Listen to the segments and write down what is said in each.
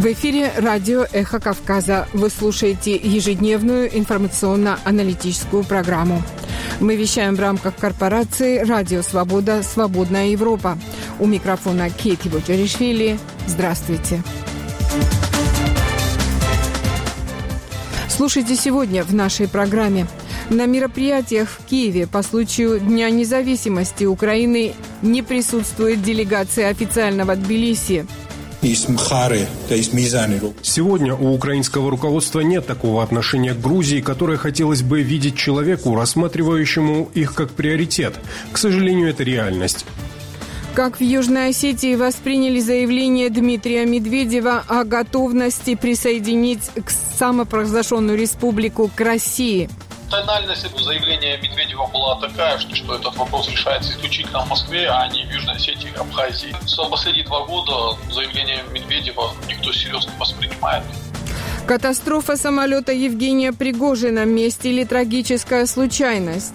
В эфире радио «Эхо Кавказа». Вы слушаете ежедневную информационно-аналитическую программу. Мы вещаем в рамках корпорации «Радио Свобода. Свободная Европа». У микрофона Кейти Боджаришвили. Здравствуйте. Слушайте сегодня в нашей программе. На мероприятиях в Киеве по случаю Дня независимости Украины не присутствует делегация официального Тбилиси. Сегодня у украинского руководства нет такого отношения к Грузии, которое хотелось бы видеть человеку, рассматривающему их как приоритет. К сожалению, это реальность. Как в Южной Осетии восприняли заявление Дмитрия Медведева о готовности присоединить самопровозглашенную республику к России? Тональность заявления Медведева была такая, что этот вопрос решается исключительно в Москве, а не в Южной Осетии и Абхазии. За последние 2 года заявление Медведева никто серьезно не воспринимает. Катастрофа самолета Евгения Пригожина – месть или трагическая случайность?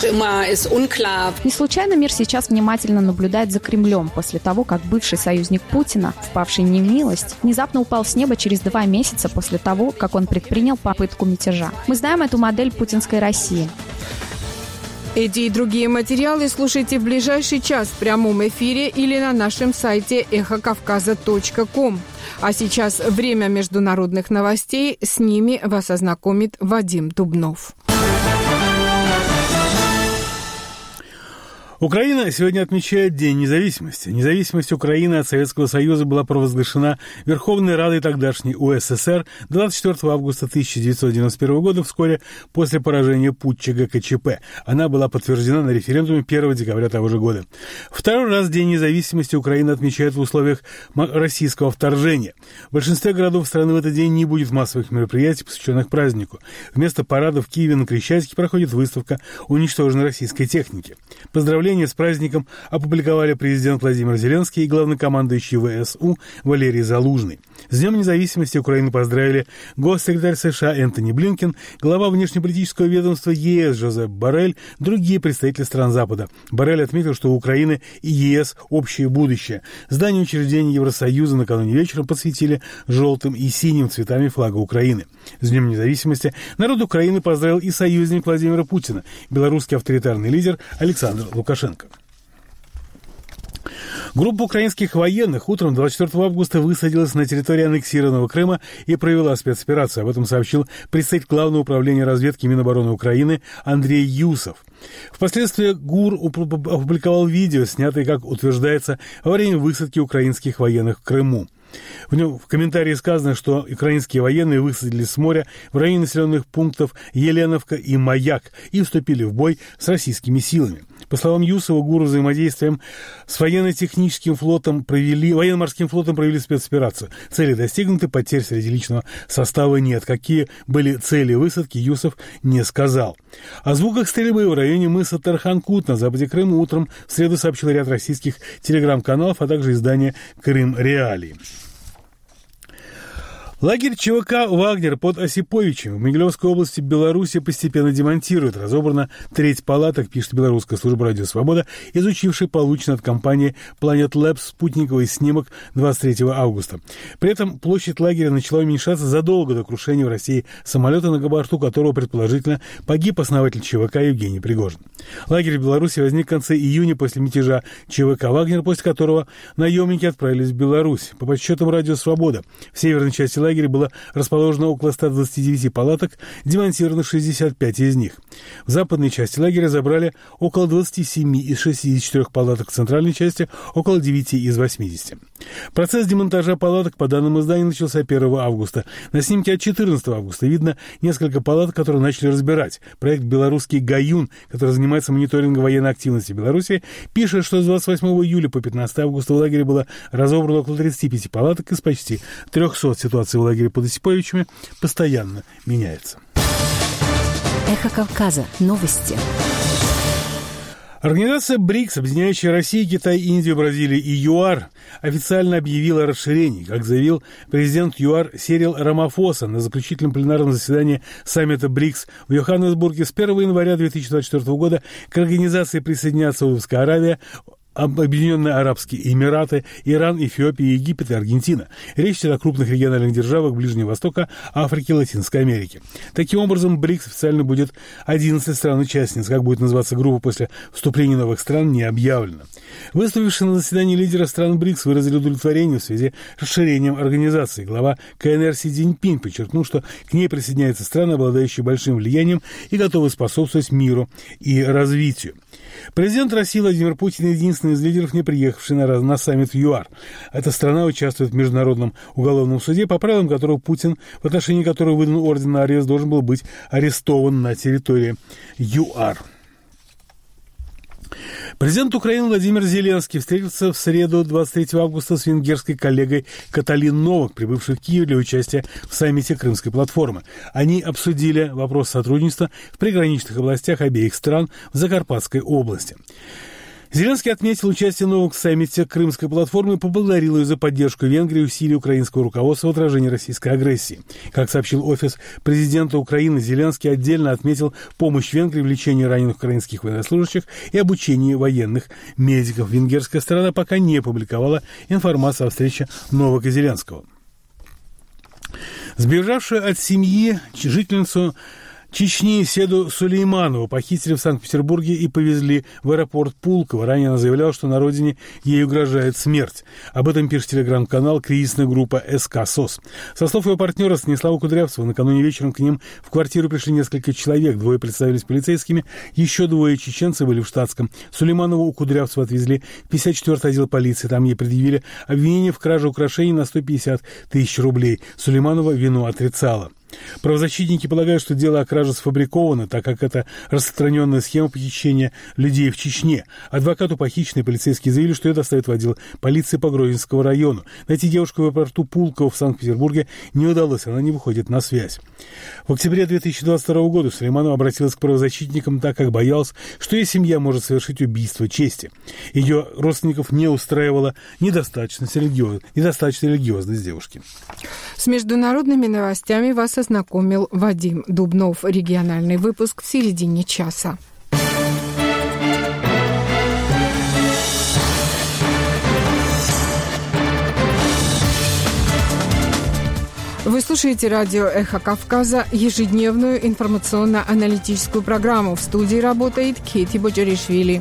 Не случайно мир сейчас внимательно наблюдает за Кремлем после того, как бывший союзник Путина, впавший в немилость, внезапно упал с неба через 2 месяца после того, как он предпринял попытку мятежа. Мы знаем эту модель путинской России. Эти и другие материалы слушайте в ближайший час в прямом эфире или на нашем сайте эхокавказа.ком. А сейчас время международных новостей. С ними вас ознакомит Вадим Дубнов. Украина сегодня отмечает День независимости. Независимость Украины от Советского Союза была провозглашена Верховной Радой тогдашней УССР 24 августа 1991 года, вскоре после поражения путча ГКЧП. Она была подтверждена на референдуме 1 декабря того же года. Второй раз День независимости Украины отмечают в условиях российского вторжения. В большинстве городов страны в этот день не будет массовых мероприятий, посвященных празднику. Вместо парада в Киеве на Крещатике проходит выставка уничтоженной российской техники. Поздравления с праздником опубликовали президент Владимир Зеленский и главнокомандующий ВСУ Валерий Залужный. С Днем независимости Украины поздравили госсекретарь США Энтони Блинкен, глава внешнеполитического ведомства ЕС Жозеп Боррель, другие представители стран Запада. Боррель отметил, что у Украины и ЕС общее будущее. Здание учреждения Евросоюза накануне вечером посвятили желтым и синим цветами флага Украины. С Днем независимости народ Украины поздравил и союзник Владимира Путина, белорусский авторитарный лидер Александр Лукашенко. Группа украинских военных утром 24 августа высадилась на территории аннексированного Крыма и провела спецоперацию. Об этом сообщил представитель Главного управления разведки Минобороны Украины Андрей Юсов. Впоследствии ГУР опубликовал видео, снятое, как утверждается, во время высадки украинских военных в Крыму. В нем в комментарии сказано, что украинские военные высадились с моря в районе населенных пунктов Еленовка и Маяк и вступили в бой с российскими силами. По словам Юсова, ГУР взаимодействием с военно-морским флотом провели спецоперацию. Цели достигнуты, потерь среди личного состава нет. Какие были цели высадки, Юсов не сказал. О звуках стрельбы в районе мыса Тархан-Кут на западе Крыма утром в среду сообщил ряд российских телеграм-каналов, а также издание «Крым Реалии». Лагерь ЧВК «Вагнер» под Осиповичем в Могилевской области Беларуси постепенно демонтирует. Разобрана треть палаток, пишет белорусская служба «Радио Свобода», изучившая полученный от компании Planet Labs спутниковый снимок 23 августа. При этом площадь лагеря начала уменьшаться задолго до крушения в России самолета, на борту которого, предположительно, погиб основатель ЧВК Евгений Пригожин. Лагерь в Беларуси возник в конце июня после мятежа ЧВК «Вагнер», после которого наемники отправились в Беларусь. По подсчетам «Радио Свобода», в северной части лагеря было расположено около 129 палаток, демонтировано 65 из них. В западной части лагеря забрали около 27 из 64 палаток, в центральной части около 9 из 80. Процесс демонтажа палаток, по данным издания, начался 1 августа. На снимке от 14 августа видно несколько палаток, которые начали разбирать. Проект «Белорусский Гаюн», который занимается мониторингом военной активности Беларуси, пишет, что с 28 июля по 15 августа в лагере было разобрано около 35 палаток из почти 300. Ситуация в лагере под Осиповичами постоянно меняется. Эхо Кавказа. Новости. Организация БРИКС, объединяющая Россию, Китай, Индию, Бразилию и ЮАР, официально объявила о расширении. Как заявил президент ЮАР Сирил Рамафоса на заключительном пленарном заседании саммита БРИКС в Йоханнесбурге с 1 января 2024 года к организации присоединятся Саудовская Аравия, Объединенные Арабские Эмираты, Иран, Эфиопия, Египет и Аргентина. Речь идет о крупных региональных державах Ближнего Востока, Африки и Латинской Америки. Таким образом, БРИКС официально будет 11 стран-участниц. Как будет называться группа после вступления новых стран, не объявлено. Выступившие на заседании лидеры стран БРИКС выразили удовлетворение в связи с расширением организации. Глава КНР Си Цзиньпин подчеркнул, что к ней присоединяются страны, обладающие большим влиянием и готовы способствовать миру и развитию. Президент России Владимир Путин единственный из лидеров, не приехавший на саммит в ЮАР. Эта страна участвует в Международном уголовном суде, по правилам которого Путин, в отношении которого выдан орден на арест, должен был быть арестован на территории ЮАР. Президент Украины Владимир Зеленский встретился в среду 23 августа с венгерской коллегой Каталин Новак, прибывшей в Киев для участия в саммите Крымской платформы. Они обсудили вопрос сотрудничества в приграничных областях обеих стран в Закарпатской области. Зеленский отметил участие Новак в саммите Крымской платформы и поблагодарил ее за поддержку Венгрии и усилий украинского руководства в отражении российской агрессии. Как сообщил офис президента Украины, Зеленский отдельно отметил помощь Венгрии в лечении раненых украинских военнослужащих и обучении военных медиков. Венгерская сторона пока не опубликовала информацию о встрече Новака и Зеленского. Сбежавшую от семьи жительницу Чечни Седу Сулейманову похитили в Санкт-Петербурге и повезли в аэропорт Пулково. Ранее она заявляла, что на родине ей угрожает смерть. Об этом пишет телеграм-канал кризисная группа СК СОС. Со слов ее партнера Станислава Кудрявцева, накануне вечером к ним в квартиру пришли несколько человек. 2 представились полицейскими, еще 2 чеченцы были в штатском. Сулейманову у Кудрявцева отвезли в 54-й отдел полиции. Там ей предъявили обвинение в краже украшений на 150 тысяч рублей. Сулейманова вину отрицала. Правозащитники полагают, что дело о краже сфабриковано, так как это распространенная схема похищения людей в Чечне. Адвокату похищенной полицейские заявили, что ее доставят в отдел полиции по Грозинскому району. Найти девушку в аэропорту Пулково в Санкт-Петербурге не удалось, она не выходит на связь. В октябре 2022 года Сулейманова обратилась к правозащитникам, так как боялась, что ее семья может совершить убийство чести. Ее родственников не устраивала недостаточно религиозность девушки. С международными новостями вас ознакомил Вадим Дубнов. Региональный выпуск в середине часа. Вы слушаете радио «Эхо Кавказа», ежедневную информационно-аналитическую программу. В студии работает Кейти Боджаришвили.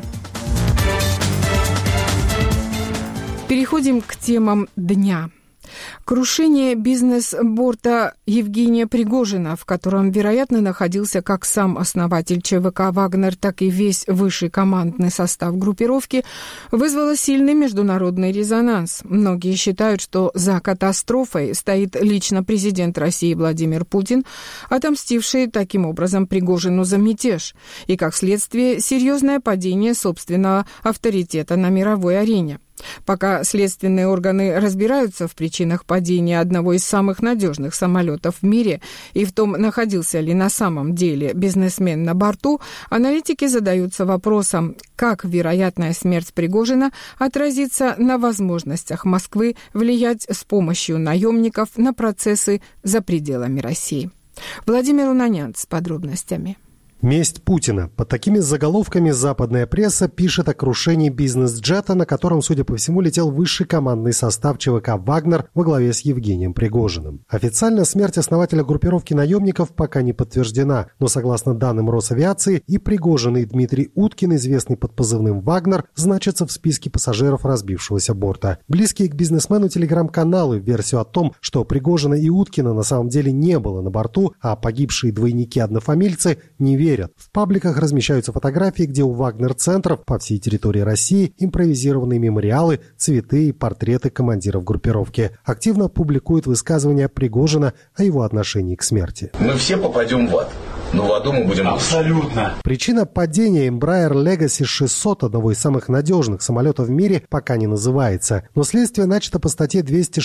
Переходим к темам дня. Крушение бизнес-борта Евгения Пригожина, в котором, вероятно, находился как сам основатель ЧВК «Вагнер», так и весь высший командный состав группировки, вызвало сильный международный резонанс. Многие считают, что за катастрофой стоит лично президент России Владимир Путин, отомстивший таким образом Пригожину за мятеж, и, как следствие, серьезное падение собственного авторитета на мировой арене. Пока следственные органы разбираются в причинах падения одного из самых надежных самолетов в мире и в том, находился ли на самом деле бизнесмен на борту, аналитики задаются вопросом, как вероятная смерть Пригожина отразится на возможностях Москвы влиять с помощью наемников на процессы за пределами России. Владимир Унанян с подробностями. Месть Путина. Под такими заголовками западная пресса пишет о крушении бизнес-джета, на котором, судя по всему, летел высший командный состав ЧВК «Вагнер» во главе с Евгением Пригожиным. Официально смерть основателя группировки наемников пока не подтверждена, но, согласно данным Росавиации, и Пригожин, и Дмитрий Уткин, известный под позывным «Вагнер», значатся в списке пассажиров разбившегося борта. Близкие к бизнесмену телеграм-каналы версию о том, что Пригожина и Уткина на самом деле не было на борту, а погибшие двойники-однофамильцы не верят. В пабликах размещаются фотографии, где у Вагнер-центров по всей территории России импровизированные мемориалы, цветы и портреты командиров группировки. Активно публикуют высказывания Пригожина о его отношении к смерти. Мы все попадем в ад. Но в аду мы будем... Абсолютно. Причина падения Embraer Legacy 600, одного из самых надежных самолетов в мире, пока не называется. Но следствие начато по статье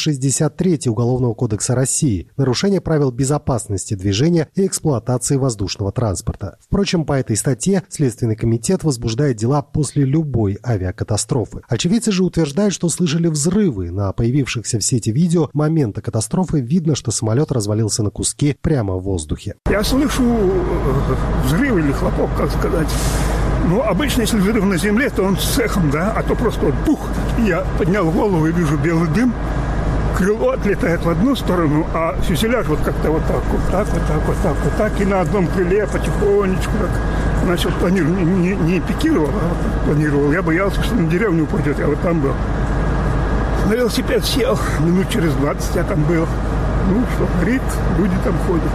263 Уголовного кодекса России «Нарушение правил безопасности движения и эксплуатации воздушного транспорта». Впрочем, по этой статье Следственный комитет возбуждает дела после любой авиакатастрофы. Очевидцы же утверждают, что слышали взрывы. На появившихся в сети видео момента катастрофы видно, что самолет развалился на куски прямо в воздухе. Я слышу взрыв или хлопок, как сказать. Ну, обычно, если взрыв на земле, то он с эхом, да, а то просто вот бух. Я поднял голову и вижу белый дым. Крыло отлетает в одну сторону, а фюзеляж вот как-то вот так, вот так, вот так, вот так, вот так. И на одном крыле потихонечку так начал планировать. Не пикировал, а вот так планировал. Я боялся, что на деревню упадет. Я вот там был. На велосипед сел. Минут через 20 я там был. Ну, что, горит, люди там ходят.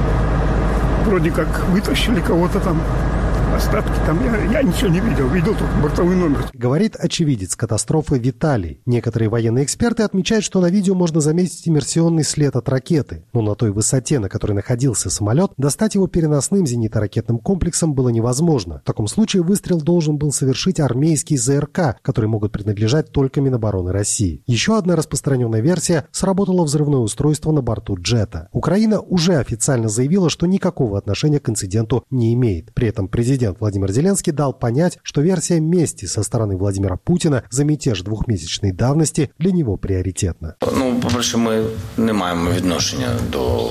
Вроде как вытащили кого-то там. Остатки там, я ничего не видел, видел только бортовой номер. Говорит очевидец катастрофы Виталий. Некоторые военные эксперты отмечают, что на видео можно заметить иммерсионный след от ракеты. Но на той высоте, на которой находился самолет, достать его переносным зенитно-ракетным комплексом было невозможно. В таком случае выстрел должен был совершить армейский ЗРК, которые могут принадлежать только Минобороны России. Еще одна распространенная версия – сработало взрывное устройство на борту джета. Украина уже официально заявила, что никакого отношения к инциденту не имеет. При этом президент Владимир Зеленский дал понять, что версия мести со стороны Владимира Путина за мятеж двухмісячної давності для него приоритетна. Ну, по-перше, ми не маємо відношення до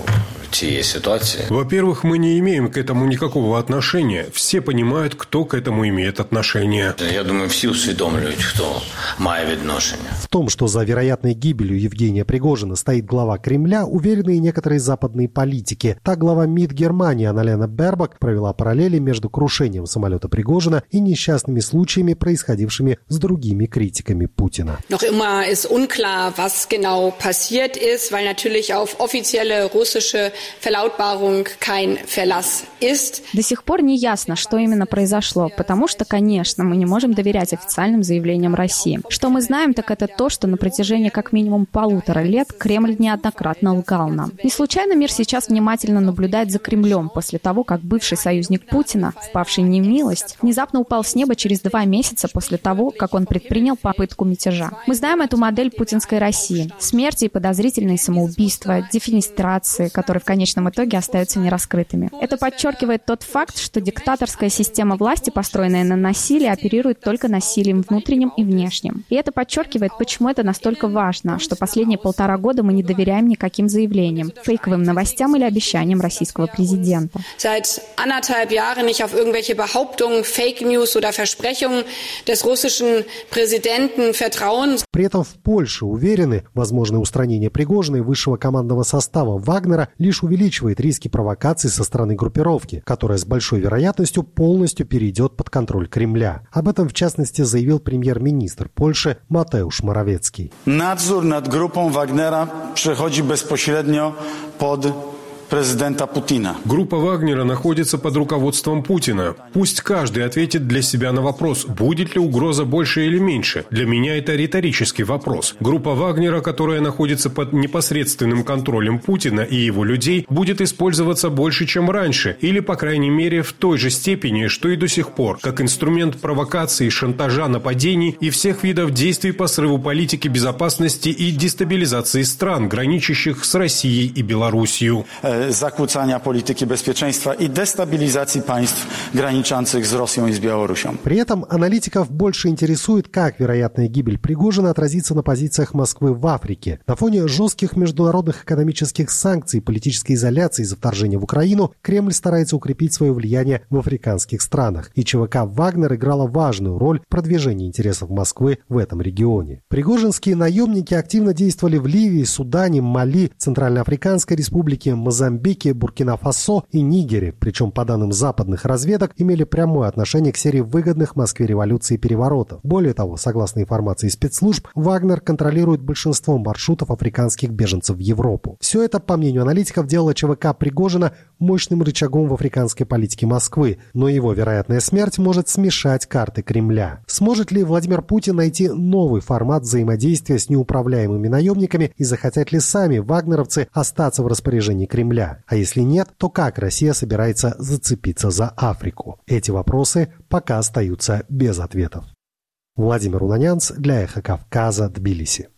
цієї ситуации. Во-первых, мы не имеем к этому никакого отношения. Все понимают, кто к этому имеет отношение. Я думаю, все усвідомлюють, хто має відношення. В том, что за вероятной гибелью Евгения Пригожина стоит глава Кремля, уверены и некоторые западные политики. Так глава МИД Германии Анналена Бербак провела параллели между крушением самолета Пригожина и несчастными случаями, происходившими с другими критиками Путина. Noch immer ist unklar, was genau passiert ist, weil natürlich auf offizielle russische Verlautbarung kein Verlass ist. До сих пор не ясно, что именно произошло, потому что, конечно, мы не можем доверять официальным заявлениям России. Что мы знаем, так это то, что на протяжении как минимум 1,5 лет Кремль неоднократно лгал нам. Не случайно мир сейчас внимательно наблюдает за Кремлем после того, как бывший союзник Путина, впавший в немилость, внезапно упал с неба через 2 месяца после того, как он предпринял попытку мятежа. Мы знаем эту модель путинской России. Смерти и подозрительные самоубийства, дефенестрации, которые в конечном итоге остаются нераскрытыми. Это подчеркивает тот факт, что диктаторская система власти, построенная на насилии, оперирует только насилием внутренним и внешним. И это подчеркивает, почему это настолько важно, что последние 1,5 года мы не доверяем никаким заявлениям, фейковым новостям или обещаниям российского президента. Seit 1,5 Jahren nicht auf irgendwelche Behauptungen, Fake News oder Versprechungen des russischen Präsidenten vertrauen. При этом в Польше уверены, возможное устранение Пригожина и высшего командного состава Вагнера лишь увеличивает риски провокаций со стороны группировки, которая с большой вероятностью полностью перейдет под контроль Кремля. Об этом, в частности, заявил премьер-министр Польши Матeusz Morawiecki. Nadzór nad grupą Wagnera przechodzi bezpośrednio pod президента Путина. Группа Вагнера находится под руководством Путина. Пусть каждый ответит для себя на вопрос, будет ли угроза больше или меньше. Для меня это риторический вопрос. Группа Вагнера, которая находится под непосредственным контролем Путина и его людей, будет использоваться больше, чем раньше, или, по крайней мере, в той же степени, что и до сих пор, как инструмент провокации, шантажа, нападений и всех видов действий по срыву политики безопасности и дестабилизации стран, граничащих с Россией и Белоруссией. Zakłócania polityki bezpieczeństwa i destabilizacji państw graniczących z Rosją i z Białorusią. При этом аналитиков больше интересует, как вероятная гибель Пригожина отразится на позициях Москвы в Африке. На фоне жестких международных экономических санкций и политической изоляции из-за вторжения в Украину Кремль старается укрепить свое влияние в африканских странах. И ЧВК «Вагнер» играла важную роль в продвижении интересов Москвы в этом регионе. Пригожинские наемники активно действовали в Ливии, Судане, Мали, Центральноафриканской Республике, Мозамбике, Буркина-Фасо и Нигере, причем, по данным западных разведок, имели прямое отношение к серии выгодных Москве революций и переворотов. Более того, согласно информации спецслужб, Вагнер контролирует большинство маршрутов африканских беженцев в Европу. Все это, по мнению аналитиков, делало ЧВК Пригожина мощным рычагом в африканской политике Москвы, но его вероятная смерть может смешать карты Кремля. Сможет ли Владимир Путин найти новый формат взаимодействия с неуправляемыми наемниками и захотят ли сами вагнеровцы остаться в распоряжении Кремля? А если нет, то как Россия собирается зацепиться за Африку? Эти вопросы пока остаются без ответов. Владимир Унанянц для Эхо Кавказа, Тбилиси.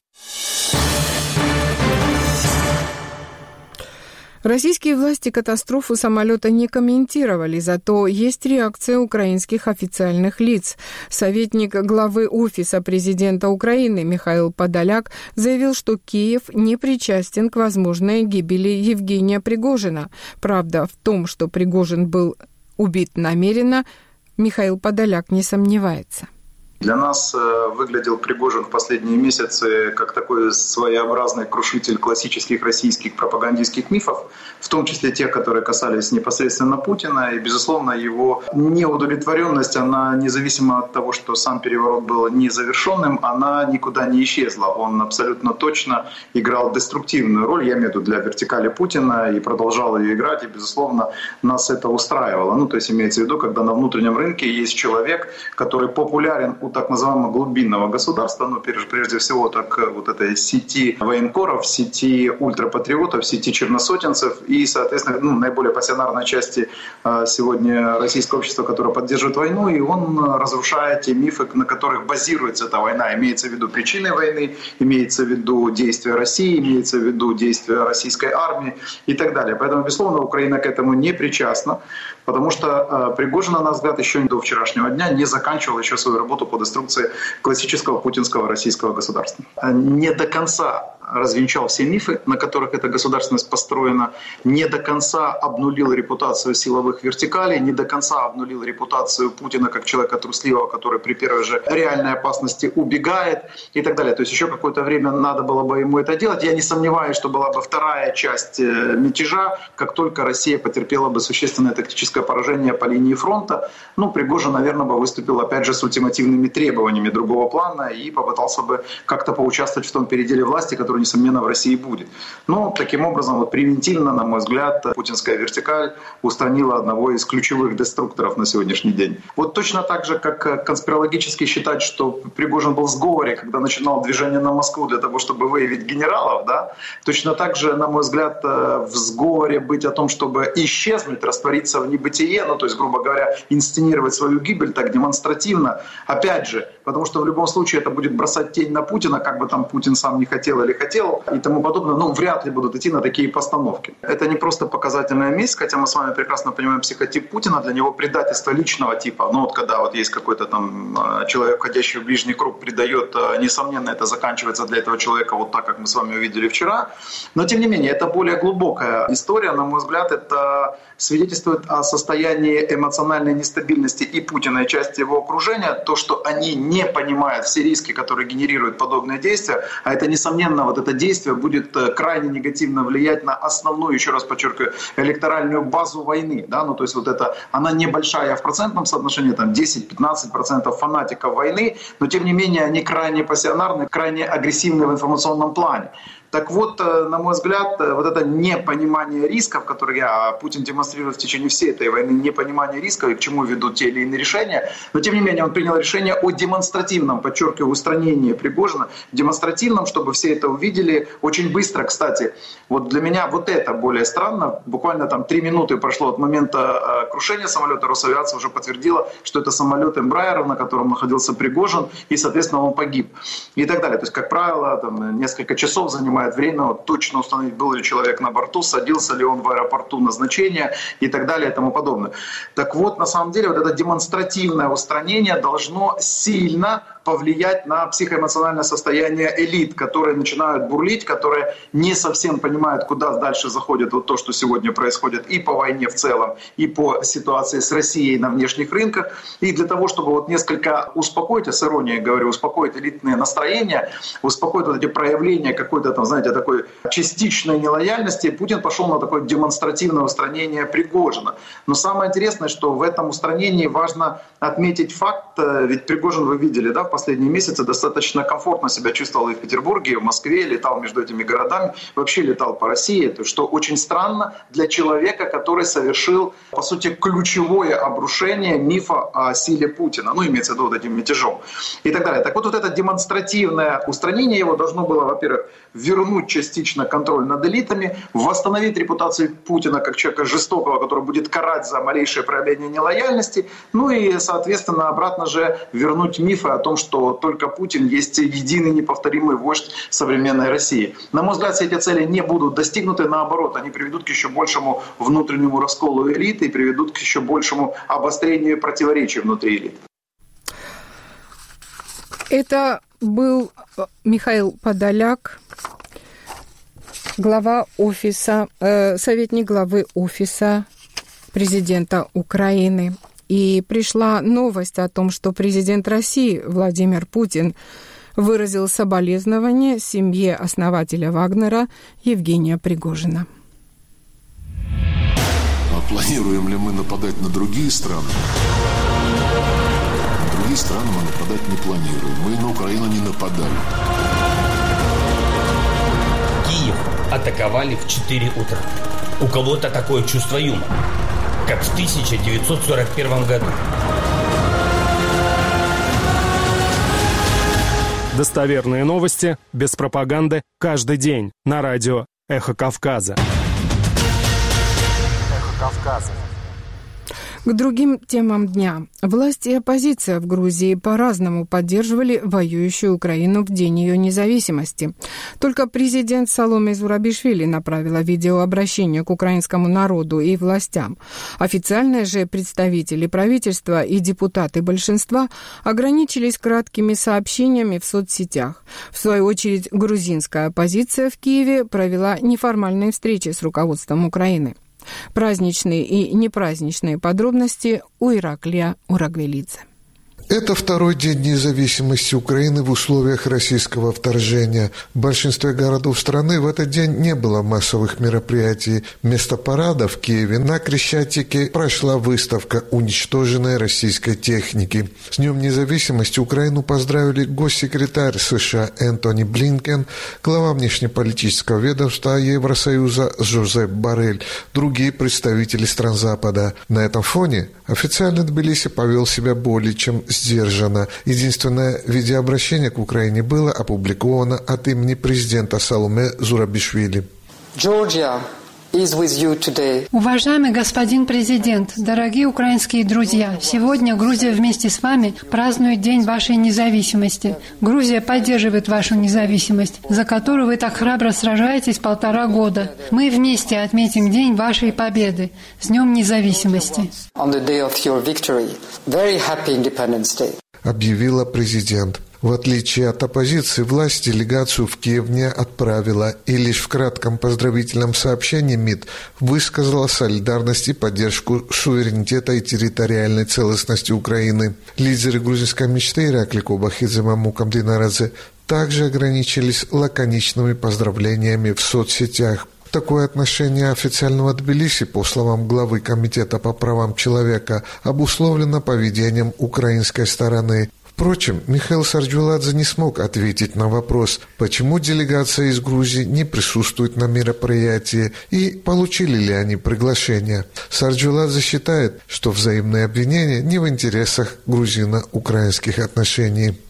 Российские власти катастрофу самолета не комментировали, зато есть реакция украинских официальных лиц. Советник главы Офиса президента Украины Михаил Подоляк заявил, что Киев не причастен к возможной гибели Евгения Пригожина. Правда в том, что Пригожин был убит намеренно, Михаил Подоляк не сомневается. Для нас выглядел Пригожин в последние месяцы как такой своеобразный крушитель классических российских пропагандистских мифов, в том числе тех, которые касались непосредственно Путина. И, безусловно, его неудовлетворенность, она независимо от того, что сам переворот был незавершенным, она никуда не исчезла. Он абсолютно точно играл деструктивную роль, я имею в виду для вертикали Путина, и продолжал ее играть. И, безусловно, нас это устраивало. То есть имеется в виду, когда на внутреннем рынке есть человек, который популярен у так называемого глубинного государства, прежде всего так вот этой сети военкоров, сети ультрапатриотов, сети черносотенцев и, соответственно, наиболее пассионарной части сегодня российского общества, которое поддерживает войну, и он разрушает те мифы, на которых базируется эта война. Имеется в виду причины войны, имеется в виду действия России, имеется в виду действия российской армии и так далее. Поэтому, безусловно, Украина к этому не причастна, потому что Пригожин, на наш взгляд, еще до вчерашнего дня не заканчивал еще свою работу по деструкции классического путинского российского государства. Не до конца развенчал все мифы, на которых эта государственность построена, не до конца обнулил репутацию силовых вертикалей, не до конца обнулил репутацию Путина как человека трусливого, который при первой же реальной опасности убегает и так далее. То есть еще какое-то время надо было бы ему это делать. Я не сомневаюсь, что была бы вторая часть мятежа, как только Россия потерпела бы существенное тактическое поражение по линии фронта. Пригожин, наверное, бы выступил опять же с ультимативными требованиями другого плана и попытался бы как-то поучаствовать в том переделе власти, который, несомненно, в России будет. Но таким образом, превентивно, на мой взгляд, путинская вертикаль устранила одного из ключевых деструкторов на сегодняшний день. Точно так же, как конспирологически считать, что Пригожин был в сговоре, когда начинал движение на Москву для того, чтобы выявить генералов, точно так же, на мой взгляд, в сговоре быть о том, чтобы исчезнуть, раствориться в небытие, то есть, грубо говоря, инсценировать свою гибель так демонстративно, опять же, потому что в любом случае это будет бросать тень на Путина, как бы там Путин сам не хотел или хотел и тому подобное, вряд ли будут идти на такие постановки. Это не просто показательная месть, хотя мы с вами прекрасно понимаем психотип Путина, для него предательство личного типа, когда есть какой-то там человек, входящий в ближний круг, предает, несомненно, это заканчивается для этого человека вот так, как мы с вами увидели вчера, но тем не менее, это более глубокая история, на мой взгляд, это свидетельствует о состоянии эмоциональной нестабильности и Путина, и части его окружения, то, что они не понимают все риски, которые генерируют подобные действия, а это, несомненно, это действие будет крайне негативно влиять на основную, еще раз подчеркиваю, электоральную базу войны. То есть это, она небольшая в процентном соотношении, 10-15% фанатиков войны, но тем не менее они крайне пассионарны, крайне агрессивны в информационном плане. Так вот, на мой взгляд, это непонимание рисков, которые Путин демонстрирует в течение всей этой войны, непонимание рисков и к чему ведут те или иные решения, но тем не менее он принял решение о демонстративном, подчеркиваю, устранении Пригожина, демонстративном, чтобы все это увидели очень быстро. Кстати, для меня это более странно, буквально 3 минуты прошло от момента крушения самолета, Росавиация уже подтвердила, что это самолет Embraer, на котором находился Пригожин, и, соответственно, он погиб. И так далее. То есть, как правило, несколько часов занимает время точно установить, был ли человек на борту, садился ли он в аэропорту назначения и так далее и тому подобное. Так вот, на самом деле, это демонстративное устранение должно сильно повлиять на психоэмоциональное состояние элит, которые начинают бурлить, которые не совсем понимают, куда дальше заходит то, что сегодня происходит и по войне в целом, и по ситуации с Россией на внешних рынках. И для того, чтобы несколько успокоить, с иронией говорю, успокоить элитные настроения, успокоить эти проявления какой-то такой частичной нелояльности, Путин пошел на такое демонстративное устранение Пригожина. Но самое интересное, что в этом устранении важно отметить факт, ведь Пригожин, вы видели, в последние месяцы достаточно комфортно себя чувствовал и в Петербурге, и в Москве, летал между этими городами, вообще летал по России, что очень странно для человека, который совершил, по сути, ключевое обрушение мифа о силе Путина, имеется в виду этим мятежом и так далее. Так вот это демонстративное устранение его должно было, во-первых, вернуть частично контроль над элитами, восстановить репутацию Путина как человека жестокого, который будет карать за малейшее проявление нелояльности, и, соответственно, обратно же вернуть мифы о том, что только Путин есть единый неповторимый вождь современной России. На мой взгляд, все эти цели не будут достигнуты, наоборот, они приведут к еще большему внутреннему расколу элиты и приведут к еще большему обострению противоречий внутри элит. Это был Михаил Подоляк, советник главы Офиса президента Украины. и пришла новость о том, что президент России Владимир Путин выразил соболезнования семье основателя Вагнера Евгения Пригожина. А планируем ли мы нападать на другие страны? На другие страны мы нападать не планируем. Мы на Украину не нападали. Киев атаковали в 4 утра. У кого-то такое чувство юмора, как в 1941 году. Достоверные новости, без пропаганды, каждый день на радио «Эхо Кавказа». «Эхо Кавказа». К другим темам дня. Власть и оппозиция в Грузии по-разному поддерживали воюющую Украину в день ее независимости. Только президент Саломе Зурабишвили направила видеообращение к украинскому народу и властям. Официальные же представители правительства и депутаты большинства ограничились краткими сообщениями в соцсетях. В свою очередь, грузинская оппозиция в Киеве провела неформальные встречи с руководством Украины. Праздничные и непраздничные подробности у Ираклия Урагвелидзе. Это второй день независимости Украины в условиях российского вторжения. В большинстве городов страны в этот день не было массовых мероприятий. Вместо парада в Киеве на Крещатике прошла выставка уничтоженной российской техники. С Днем независимости Украину поздравили госсекретарь США Энтони Блинкен, глава внешнеполитического ведомства Евросоюза Жозеп Боррель, другие представители стран Запада. На этом фоне официально Тбилиси повел себя более чем сдержанно. Единственное видеообращение к Украине было опубликовано от имени президента Саломе Зурабишвили. Уважаемый господин президент, дорогие украинские друзья, сегодня Грузия вместе с вами празднует День вашей независимости. Грузия поддерживает вашу независимость, за которую вы так храбро сражаетесь 1,5 года. Мы вместе отметим День вашей победы. С Днем независимости. Объявила президент. В отличие от оппозиции, власть делегацию в Киев не отправила и лишь в кратком поздравительном сообщении МИД высказала солидарность и поддержку суверенитета и территориальной целостности Украины. Лидеры грузинской мечты Ираклий Кобахидзе и Мамукам Динарадзе также ограничились лаконичными поздравлениями в соцсетях. Такое отношение официального Тбилиси, по словам главы Комитета по правам человека, обусловлено поведением украинской стороны. Впрочем, Михаил Сарджуладзе не смог ответить на вопрос, почему делегация из Грузии не присутствует на мероприятии и получили ли они приглашение. Сарджуладзе считает, что взаимные обвинения не в интересах грузино-украинских отношений.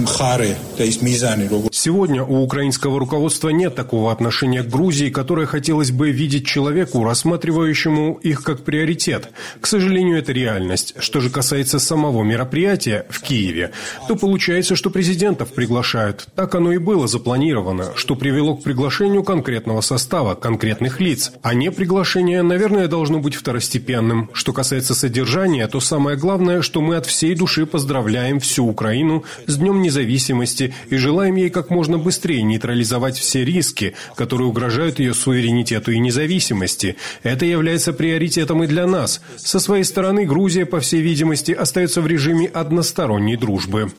Сегодня у украинского руководства нет такого отношения к Грузии, которое хотелось бы видеть человеку, рассматривающему их как приоритет. К сожалению, это реальность. Что же касается самого мероприятия в Киеве, то получается, что президентов приглашают. Так оно и было запланировано, что привело к приглашению конкретного состава, конкретных лиц. А не приглашение, наверное, должно быть второстепенным. Что касается содержания, то самое главное, что мы от всей души поздравляем всю Украину с Днем независимости и желаем ей как можно быстрее нейтрализовать все риски, которые угрожают ее суверенитету и независимости. Это является приоритетом и для нас. Со своей стороны, Грузия, по всей видимости, остается в режиме односторонней дружбы.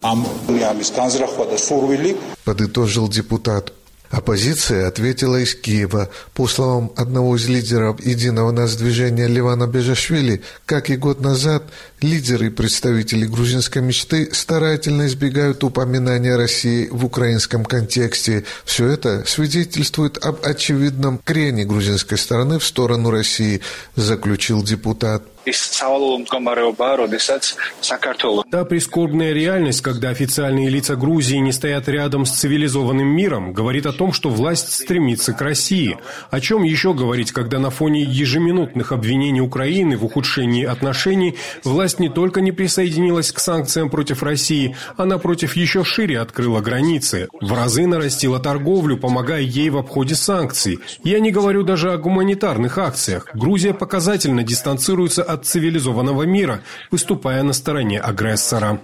Подытожил депутат. Оппозиция ответила из Киева. По словам одного из лидеров «Единого нацдвижения» Левана Бежашвили, как и год назад, лидеры и представители грузинской мечты старательно избегают упоминания России в украинском контексте. Все это свидетельствует об очевидном крене грузинской стороны в сторону России, заключил депутат. Та прискорбная реальность, когда официальные лица Грузии не стоят рядом с цивилизованным миром, говорит о том, что власть стремится к России. О чем еще говорить, когда на фоне ежеминутных обвинений Украины в ухудшении отношений власть не только не присоединилась к санкциям против России, а напротив еще шире открыла границы, в разы нарастила торговлю, помогая ей в обходе санкций. Я не говорю даже о гуманитарных акциях. Грузия показательно дистанцируется от цивилизованного мира, выступая на стороне агрессора.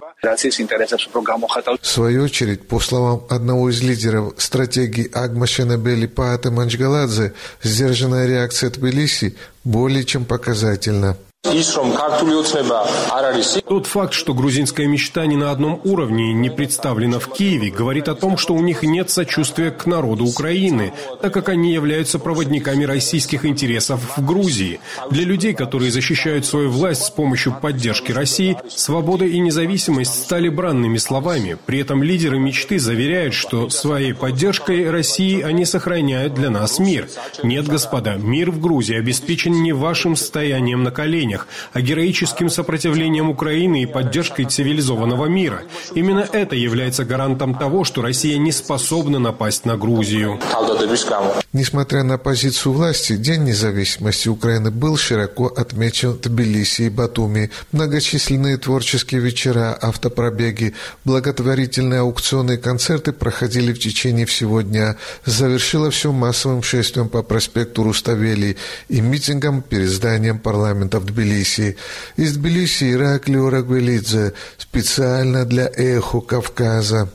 В свою очередь, по словам одного из лидеров стратегии Агмашенебели Пааты Манчгаладзе, сдержанная реакция Тбилиси более чем показательна. Тот факт, что грузинская мечта не на одном уровне и не представлена в Киеве, говорит о том, что у них нет сочувствия к народу Украины, так как они являются проводниками российских интересов в Грузии. Для людей, которые защищают свою власть с помощью поддержки России, свобода и независимость стали бранными словами. При этом лидеры мечты заверяют, что своей поддержкой России они сохраняют для нас мир. Нет, господа, мир в Грузии обеспечен не вашим стоянием на коленях, а героическим сопротивлением Украины и поддержкой цивилизованного мира. Именно это является гарантом того, что Россия не способна напасть на Грузию. Несмотря на позицию власти, День независимости Украины был широко отмечен в Тбилиси и Батуми. Многочисленные творческие вечера, автопробеги, благотворительные аукционы и концерты проходили в течение всего дня. Завершило все массовым шествием по проспекту Руставели и митингом перед зданием парламента в Тбилиси. Из Тбилиси Ираклий Орагвелидзе специально для «Эхо Кавказа».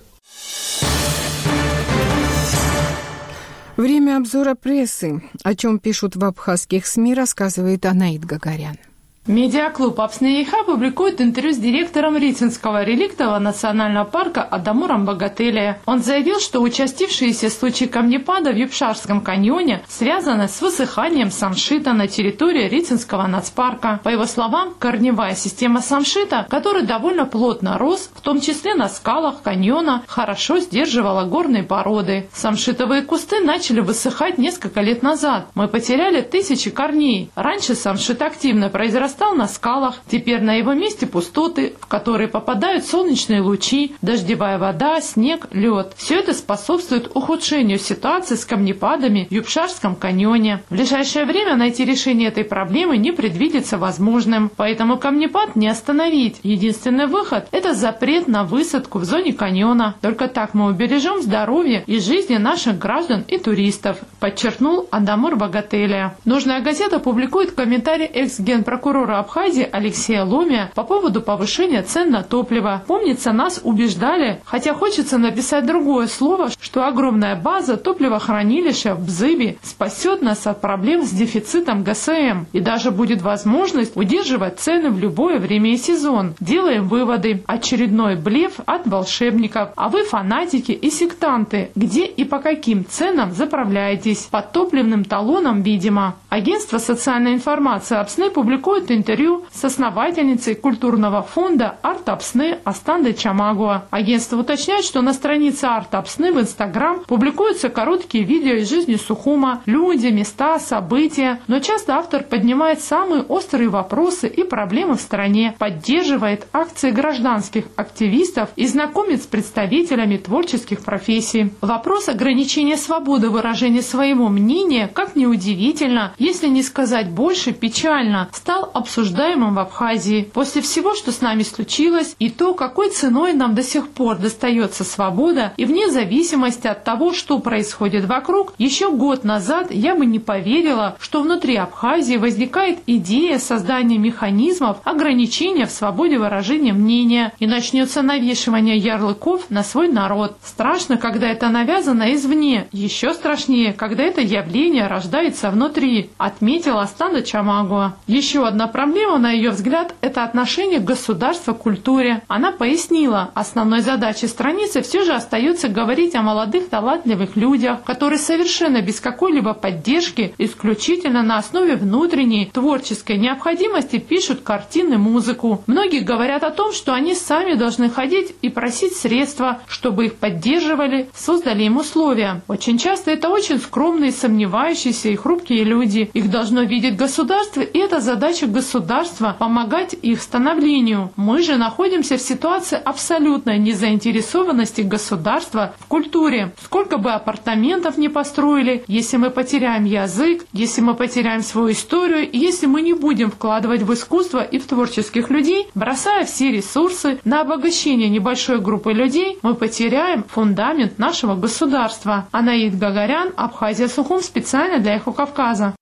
Время обзора прессы. О чем пишут в абхазских СМИ, рассказывает Анаит Гагарян. Медиаклуб «Апсны-Ейха» публикует интервью с директором Рицинского реликтового национального парка Адамуром Богателия. Он заявил, что участившиеся случаи камнепада в Юпшарском каньоне связаны с высыханием самшита на территории Рицинского нацпарка. По его словам, корневая система самшита, который довольно плотно рос, в том числе на скалах каньона, хорошо сдерживала горные породы. Самшитовые кусты начали высыхать несколько лет назад. Мы потеряли тысячи корней. Раньше самшит активно произрастал на скалах, теперь на его месте пустоты, в которые попадают солнечные лучи, дождевая вода, снег, лед. Все это способствует ухудшению ситуации с камнепадами в Юпшарском каньоне. В ближайшее время найти решение этой проблемы не предвидится возможным, поэтому камнепад не остановить. Единственный выход – это запрет на высадку в зоне каньона. Только так мы убережем здоровье и жизни наших граждан и туристов, подчеркнул Адамур Богателия. Нужная газета публикует комментарий экс-генпрокурора Абхазии Алексея Ломия по поводу повышения цен на топливо. Помнится, нас убеждали, хотя хочется написать другое слово, что огромная база топливохранилища в Бзыбе спасет нас от проблем с дефицитом ГСМ и даже будет возможность удерживать цены в любое время и сезон. Делаем выводы. Очередной блеф от волшебников. А вы фанатики и сектанты. Где и по каким ценам заправляетесь? Под топливным талоном, видимо. Агентство социальной информации Апсны публикует интервью с основательницей культурного фонда «Арт Апсны» Астанды Чамагуа. Агентство уточняет, что на странице «Арт Апсны» в Инстаграм публикуются короткие видео из жизни Сухума, люди, места, события, но часто автор поднимает самые острые вопросы и проблемы в стране, поддерживает акции гражданских активистов и знакомит с представителями творческих профессий. Вопрос ограничения свободы выражения своего мнения, как ни удивительно, если не сказать больше, печально, стал обсуждаемым в Абхазии. После всего, что с нами случилось, и то, какой ценой нам до сих пор достается свобода, и вне зависимости от того, что происходит вокруг, еще год назад я бы не поверила, что внутри Абхазии возникает идея создания механизмов ограничения в свободе выражения мнения, и начнется навешивание ярлыков на свой народ. Страшно, когда это навязано извне, еще страшнее, когда это явление рождается внутри, отметила Астанда Чамагуа. Еще одна проблема, на ее взгляд, это отношение государства к культуре. Она пояснила, основной задачей страницы все же остается говорить о молодых талантливых людях, которые совершенно без какой-либо поддержки, исключительно на основе внутренней творческой необходимости пишут картины, музыку. Многие говорят о том, что они сами должны ходить и просить средства, чтобы их поддерживали, создали им условия. Очень часто это очень скромные, сомневающиеся и хрупкие люди. Их должно видеть государство, и это задача государства – помогать их становлению. Мы же находимся в ситуации абсолютной незаинтересованности государства в культуре. Сколько бы апартаментов ни построили, если мы потеряем язык, если мы потеряем свою историю, и если мы не будем вкладывать в искусство и в творческих людей, бросая все ресурсы на обогащение небольшой группы людей, мы потеряем фундамент нашего государства. Анаит Гагарян, Абхазия, Сухум, специально для «Эхо Кавказа».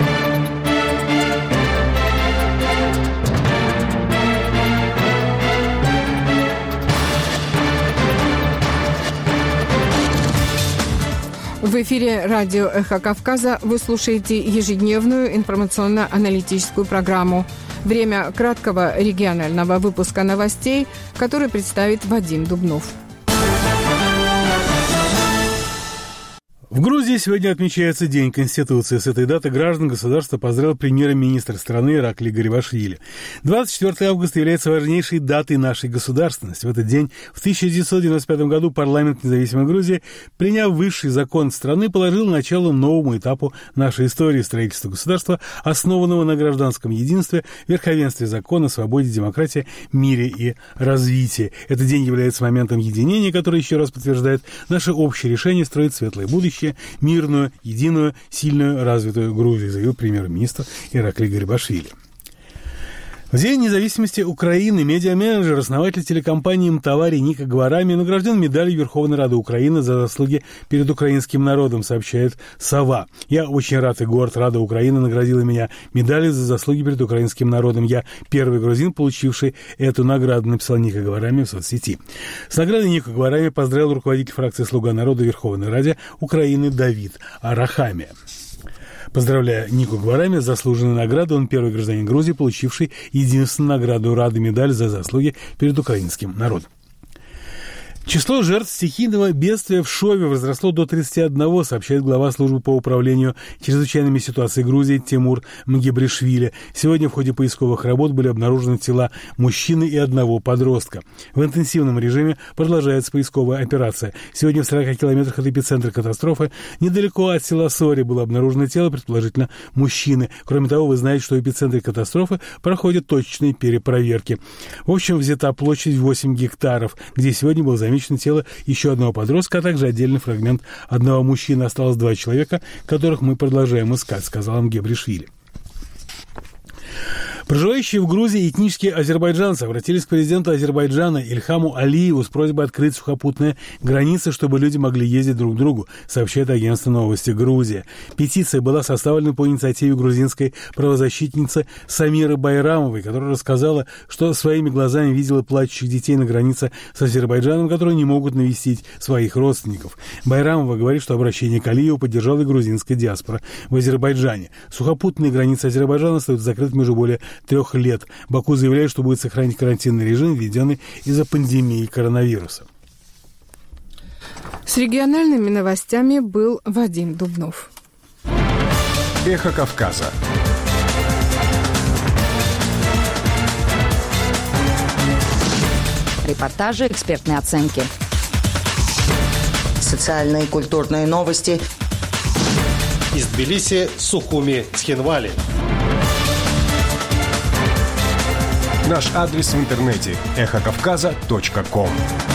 В эфире радио «Эхо Кавказа» вы слушаете ежедневную информационно-аналитическую программу. Время краткого регионального выпуска новостей, который представит Вадим Дубнов. В Грузии сегодня отмечается День Конституции. С этой даты граждан государства поздравил премьер-министр страны Иракли Гарибашвили. 24 августа является важнейшей датой нашей государственности. В этот день, в 1995 году, парламент независимой Грузии, приняв высший закон страны, положил начало новому этапу нашей истории строительства государства, основанного на гражданском единстве, верховенстве закона, свободе, демократии, мире и развитии. Этот день является моментом единения, который еще раз подтверждает наше общее решение строить светлое будущее, мирную, единую, сильную, развитую Грузию, заявил премьер-министр Иракли Гарибашвили. В День независимости Украины медиа-менеджер, основатель телекомпании «Мтавари» Ника Гварами награжден медалью Верховной Рады Украины за заслуги перед украинским народом, сообщает «Сова». «Я очень рад и горд. Рада Украины наградила меня медалью за заслуги перед украинским народом. Я первый грузин, получивший эту награду», написал Ника Гварами в соцсети. С наградой Ника Гварами поздравил руководитель фракции «Слуга народа» Верховной Раде Украины Давид Арахамия. Поздравляя Нику Гварами с заслуженной наградой, он первый гражданин Грузии, получивший единственную награду Рады медаль за заслуги перед украинским народом. Число жертв стихийного бедствия в Шове возросло до 31, сообщает глава службы по управлению чрезвычайными ситуациями Грузии Тимур Мгебришвили. Сегодня в ходе поисковых работ были обнаружены тела мужчины и одного подростка. В интенсивном режиме продолжается поисковая операция. Сегодня в 40 километрах от эпицентра катастрофы, недалеко от села Сори, было обнаружено тело, предположительно, мужчины. Кроме того, вы знаете, что в эпицентре катастрофы проходят точечные перепроверки. В общем, взята площадь 8 гектаров, где сегодня был замечен тело еще одного подростка, а также отдельный фрагмент одного мужчины. Осталось 2 человека, которых мы продолжаем искать, сказал Мгебришвили. Проживающие в Грузии этнические азербайджанцы обратились к президенту Азербайджана Ильхаму Алиеву с просьбой открыть сухопутные границы, чтобы люди могли ездить друг к другу, сообщает агентство «Новости Грузия». Петиция была составлена по инициативе грузинской правозащитницы Самиры Байрамовой, которая рассказала, что своими глазами видела плачущих детей на границе с Азербайджаном, которые не могут навестить своих родственников. Байрамова говорит, что обращение к Алиеву поддержала и грузинская диаспора в Азербайджане. Сухопутные границы Азербайджана остаются закрытыми уже более 3 лет. Баку заявляет, что будет сохранить карантинный режим, введенный из-за пандемии коронавируса. С региональными новостями был Вадим Дубнов. Эхо Кавказа. Репортажи, экспертные оценки. Социальные и культурные новости. Из Тбилиси, Сухуми, Цхинвали. Наш адрес в интернете – эхокавказа.ком.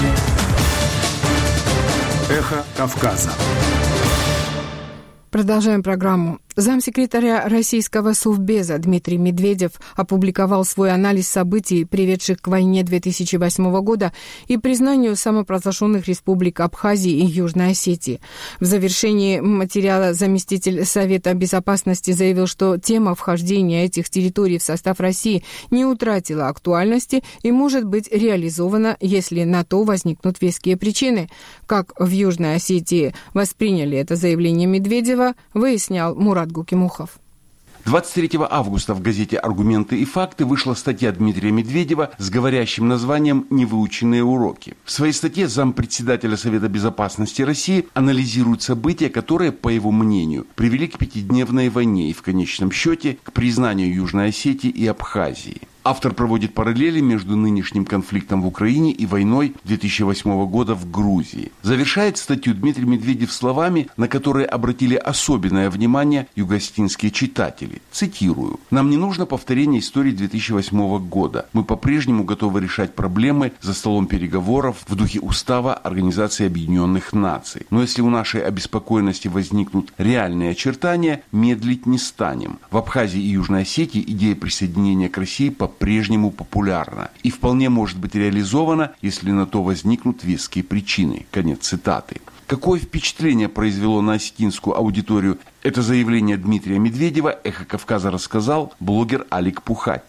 Эхо Кавказа. Продолжаем программу. Замсекретаря российского Совбеза Дмитрий Медведев опубликовал свой анализ событий, приведших к войне 2008 года и признанию самопровозглашенных республик Абхазии и Южной Осетии. В завершении материала заместитель Совета Безопасности заявил, что тема вхождения этих территорий в состав России не утратила актуальности и может быть реализована, если на то возникнут веские причины. Как в Южной Осетии восприняли это заявление Медведева, выяснял Мурат Гукимухов. 23 августа в газете «Аргументы и факты» вышла статья Дмитрия Медведева с говорящим названием «Невыученные уроки». В своей статье зампредседателя Совета Безопасности России анализирует события, которые, по его мнению, привели к 5-дневной войне и, в конечном счете, к признанию Южной Осетии и Абхазии. Автор проводит параллели между нынешним конфликтом в Украине и войной 2008 года в Грузии. Завершает статью Дмитрий Медведев словами, на которые обратили особенное внимание югостинские читатели. Цитирую. «Нам не нужно повторение истории 2008 года. Мы по-прежнему готовы решать проблемы за столом переговоров в духе устава Организации Объединенных Наций. Но если у нашей обеспокоенности возникнут реальные очертания, медлить не станем. В Абхазии и Южной Осетии идея присоединения к России по-прежнему популярна и вполне может быть реализована, если на то возникнут веские причины». Конец цитаты. Какое впечатление произвело на осетинскую аудиторию это заявление Дмитрия Медведева, «Эхо Кавказа» рассказал блогер Алик Пухатти.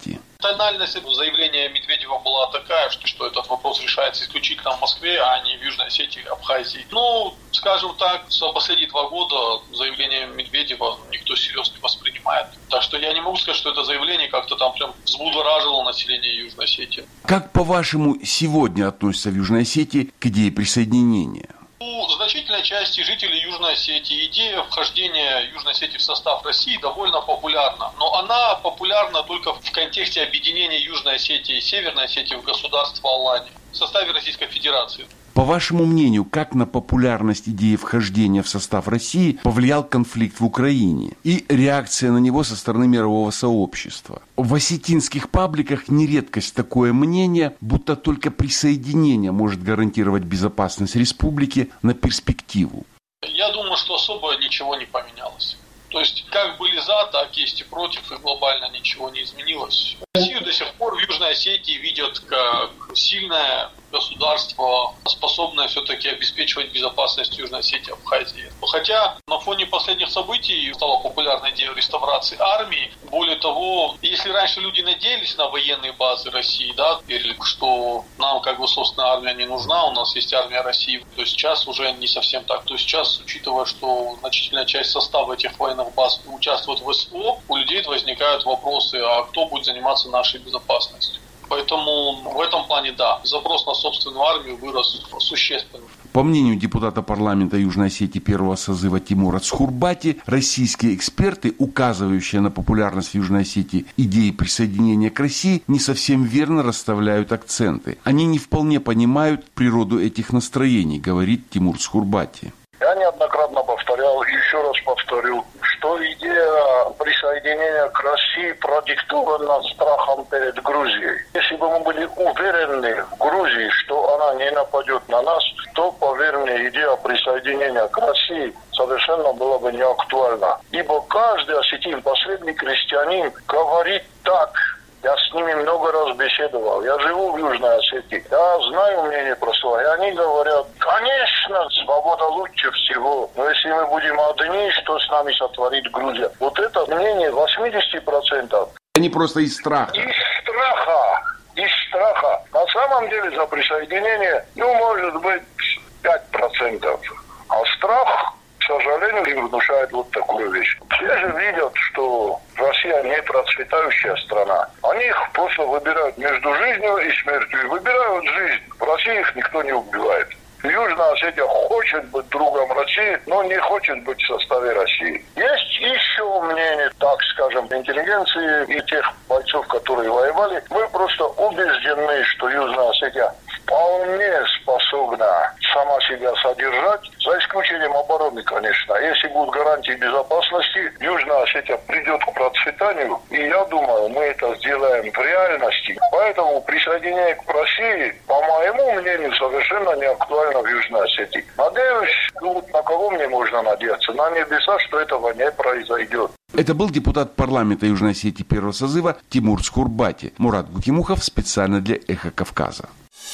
Тональность заявления Медведева была такая, что этот вопрос решается исключительно в Москве, а не в Южной Осетии и Абхазии. Скажем так, за последние 2 года заявление Медведева никто серьезно не воспринимает. Так что я не могу сказать, что это заявление как-то там прям взбудоражило население Южной Осетии. Как, по-вашему, сегодня относятся в Южной Осетии к идее присоединения? У значительной части жителей Южной Осетии идея вхождения Южной Осетии в состав России довольно популярна. Но она популярна только в контексте объединения Южной Осетии и Северной Осетии в государство Алания в составе Российской Федерации. По вашему мнению, как на популярность идеи вхождения в состав России повлиял конфликт в Украине и реакция на него со стороны мирового сообщества? В осетинских пабликах не редкость такое мнение, будто только присоединение может гарантировать безопасность республики на перспективу. Я думаю, что особо ничего не поменялось. То есть, как были за, так есть и против, и глобально ничего не изменилось. Россию до сих пор в Южной Осетии видят как сильное государство, способное все-таки обеспечивать безопасность Южной Осетии и Абхазии. Хотя на фоне последних событий стала популярна идея реставрации армии. Более того, если раньше люди надеялись на военные базы России, верили, что нам собственная армия не нужна, у нас есть армия России, то сейчас уже не совсем так. То сейчас, учитывая, что значительная часть состава этих военных баз участвует в СВО, у людей возникают вопросы, а кто будет заниматься нашей безопасностью? Поэтому в этом плане, запрос на собственную армию вырос существенно. По мнению депутата парламента Южной Осетии первого созыва Тимура Цхурбати, российские эксперты, указывающие на популярность в Южной Осетии идеи присоединения к России, не совсем верно расставляют акценты. Они не вполне понимают природу этих настроений, говорит Тимур Цхурбати. Я неоднократно повторял, еще раз повторю, что идея присоединения к России продиктована страхом перед Грузией. Если бы мы были уверены в Грузии, что она не нападет на нас, то, поверь мне, идея присоединения к России совершенно была бы не актуальна. Ибо каждый осетин, последний крестьянин, говорит так. Я с ними много раз беседовал. Я живу в Южной Осетии. Я знаю мнение про свое. И они говорят, конечно, свобода лучше всего. Но если мы будем одни, что с нами сотворит Грузия? Вот это мнение 80%. Они просто из страха. Из страха. На самом деле за присоединение, может быть, 5%. А страх, к сожалению, им внушает вот такую вещь. Все же видят, что Россия не процветающая страна. Они их просто выбирают между жизнью и смертью. И выбирают жизнь. В России их никто не убивает. Южная Осетия хочет быть другом России, но не хочет быть в составе России. Есть еще мнение, так скажем, интеллигенции и тех бойцов, которые воевали. Мы просто убеждены, что Южная Осетия вполне способна сама себя содержать, за исключением обороны, конечно. Если будут гарантии безопасности, Южная Осетия придет к процветанию, и я думаю, мы это сделаем в реальности. Поэтому присоединение к России, по моему мнению, совершенно не актуально в Южной Осетии. Надеюсь, на кого мне можно надеяться? На небеса, что этого не произойдет. Это был депутат парламента Южной Осетии первого созыва Тимур Цхурбати. Мурат Гукимухов специально для «Эхо Кавказа».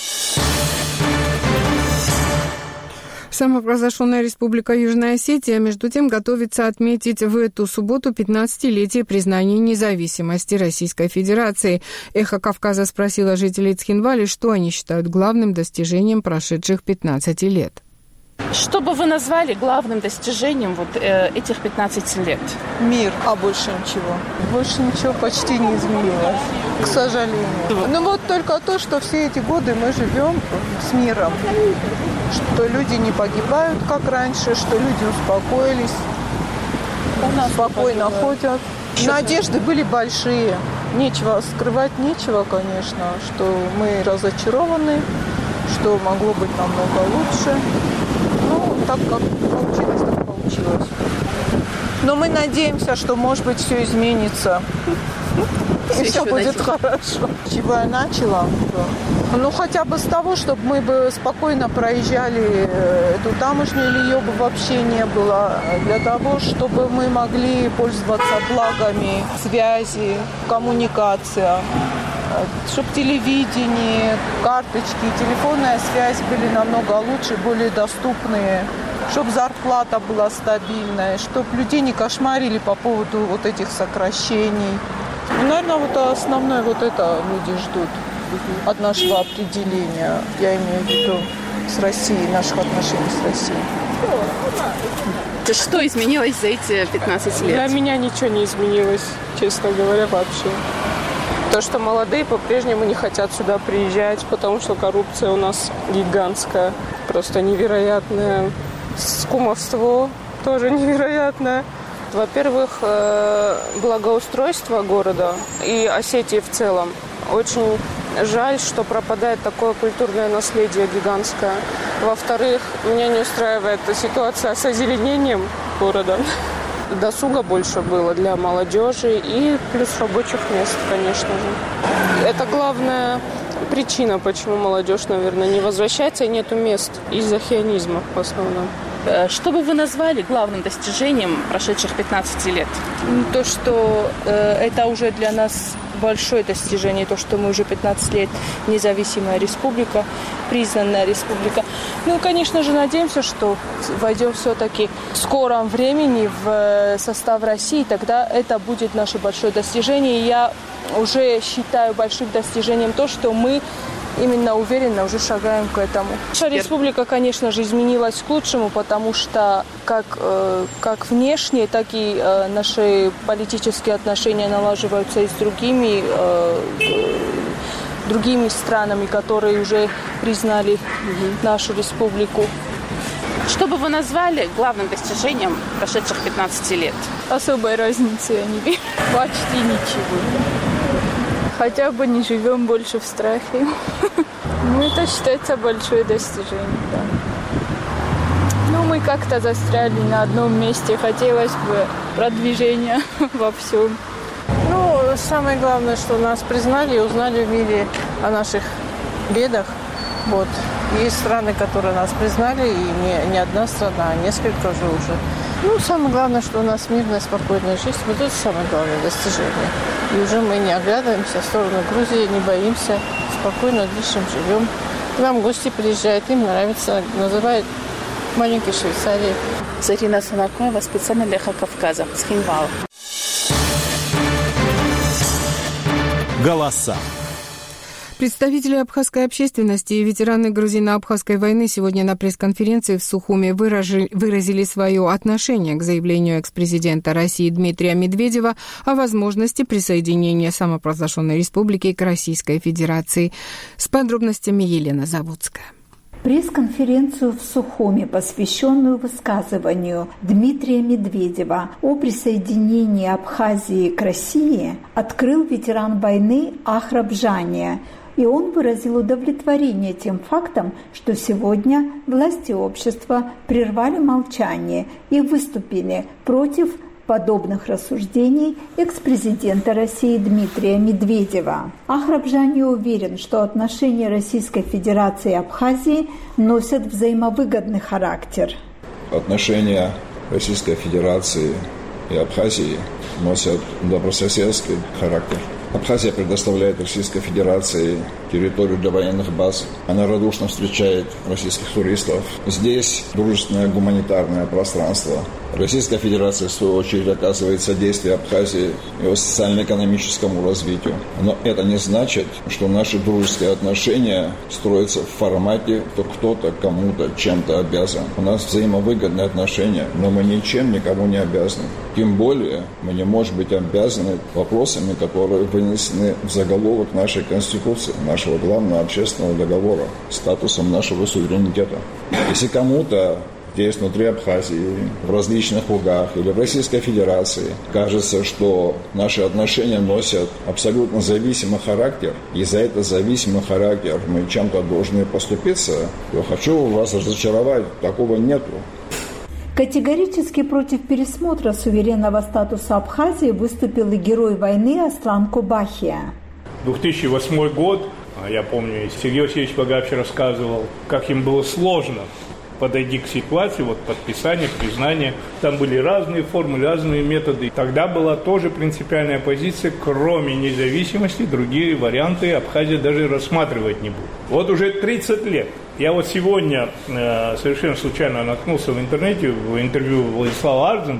Самопровозглашенная Республика Южная Осетия, между тем, готовится отметить в эту субботу 15-летие признания независимости Российской Федерации. «Эхо Кавказа» спросила жителей Цхинвали, что они считают главным достижением прошедших 15 лет. Что бы вы назвали главным достижением этих 15 лет? Мир, а больше ничего. Больше ничего почти не изменилось, к сожалению. Только то, что все эти годы мы живем с миром. Что люди не погибают, как раньше, что люди успокоились, спокойно ходят. Надежды были большие. Нечего скрывать, конечно, что мы разочарованы, что могло быть намного лучше. Так как получилось, так получилось. Но мы надеемся, что, может быть, все изменится. И все будет хорошо. Чего я начала? Хотя бы с того, чтобы мы бы спокойно проезжали эту таможню, или ее бы вообще не было. Для того, чтобы мы могли пользоваться благами связи, коммуникация. Чтобы телевидение, карточки, телефонная связь были намного лучше, более доступные. Чтобы зарплата была стабильная, чтобы людей не кошмарили по поводу этих сокращений. Наверное, вот основное вот это люди ждут от нашего определения. Я имею в виду с Россией, наших отношений с Россией. Что изменилось за эти 15 лет? Для меня ничего не изменилось, честно говоря, вообще. То, что молодые по-прежнему не хотят сюда приезжать, потому что коррупция у нас гигантская, просто невероятная. Кумовство тоже невероятное. Во-первых, благоустройство города и Осетии в целом. Очень жаль, что пропадает такое культурное наследие гигантское. Во-вторых, меня не устраивает ситуация с озеленением города. Досуга больше было для молодежи и плюс рабочих мест, конечно же. Это главная причина, почему молодежь, наверное, не возвращается и нету мест из-за хионизма в основном. Что бы вы назвали главным достижением прошедших 15 лет? То, что это уже для нас большое достижение, то, что мы уже 15 лет независимая республика, признанная республика. Ну, конечно же, надеемся, что войдем все-таки в скором времени в состав России, тогда это будет наше большое достижение. И я уже считаю большим достижением то, что мы именно уверенно уже шагаем к этому. Наша республика, конечно же, изменилась к лучшему, потому что как внешне, так и наши политические отношения налаживаются и с другими странами, которые уже признали нашу республику. Что бы вы назвали главным достижением прошедших 15 лет? Особой разницы я не вижу. Почти ничего. Хотя бы не живем больше в страхе. Ну, это считается большое достижение, да. Ну, мы как-то застряли на одном месте. Хотелось бы продвижения во всем. Ну, самое главное, что нас признали и узнали в мире о наших бедах. Вот. Есть страны, которые нас признали, и не одна страна, а несколько уже. Ну, самое главное, что у нас мирная, спокойная жизнь. Вот это самое главное достижение. И уже мы не оглядываемся в сторону Грузии, не боимся, спокойно дышим, живем. К нам гости приезжают, им нравится, называют маленькой Швейцарией. Зарина Санакоева, специально для «Эхо Кавказа» с Хинвала. Голоса. Представители абхазской общественности и ветераны грузино-абхазской войны сегодня на пресс-конференции в Сухуми выразили свое отношение к заявлению экс-президента России Дмитрия Медведева о возможности присоединения самопровозглашенной республики к Российской Федерации. С подробностями Елена Заводская. Пресс-конференцию в Сухуми, посвященную высказыванию Дмитрия Медведева о присоединении Абхазии к России, открыл ветеран войны Ахраб Жания. И он выразил удовлетворение тем фактом, что сегодня власти общества прервали молчание и выступили против подобных рассуждений экс-президента России Дмитрия Медведева. Ахраб Жания уверен, что отношения Российской Федерации и Абхазии носят взаимовыгодный характер. Отношения Российской Федерации и Абхазии носят добрососедский характер. Абхазия предоставляет Российской Федерации территорию для военных баз. Она радушно встречает российских туристов. Здесь дружественное гуманитарное пространство. Российская Федерация, в свою очередь, оказывает содействие Абхазии и его социально-экономическому развитию. Но это не значит, что наши дружеские отношения строятся в формате, что кто-то кому-то чем-то обязан. У нас взаимовыгодные отношения, но мы ничем никому не обязаны. Тем более мы не можем быть обязаны вопросами, которые вынесены в заголовок нашей Конституции, нашего главного общественного договора, статусом нашего суверенитета. Если кому-то здесь, внутри Абхазии, в различных лугах или в Российской Федерации кажется, что наши отношения носят абсолютно зависимый характер, и за этот зависимый характер мы чем-то должны поступиться, то хочу вас разочаровать, такого нету. Категорически против пересмотра суверенного статуса Абхазии выступил и герой войны Аслан Кубахия. 2008 год, я помню, Сергей Васильевич Багапич рассказывал, как им было сложно подойти к ситуации, подписание, признание. Там были разные формы, разные методы. Тогда была тоже принципиальная позиция, кроме независимости, другие варианты Абхазия даже рассматривать не будет. Вот уже 30 лет. Я сегодня совершенно случайно наткнулся в интернете в интервью Владислава Арзенда,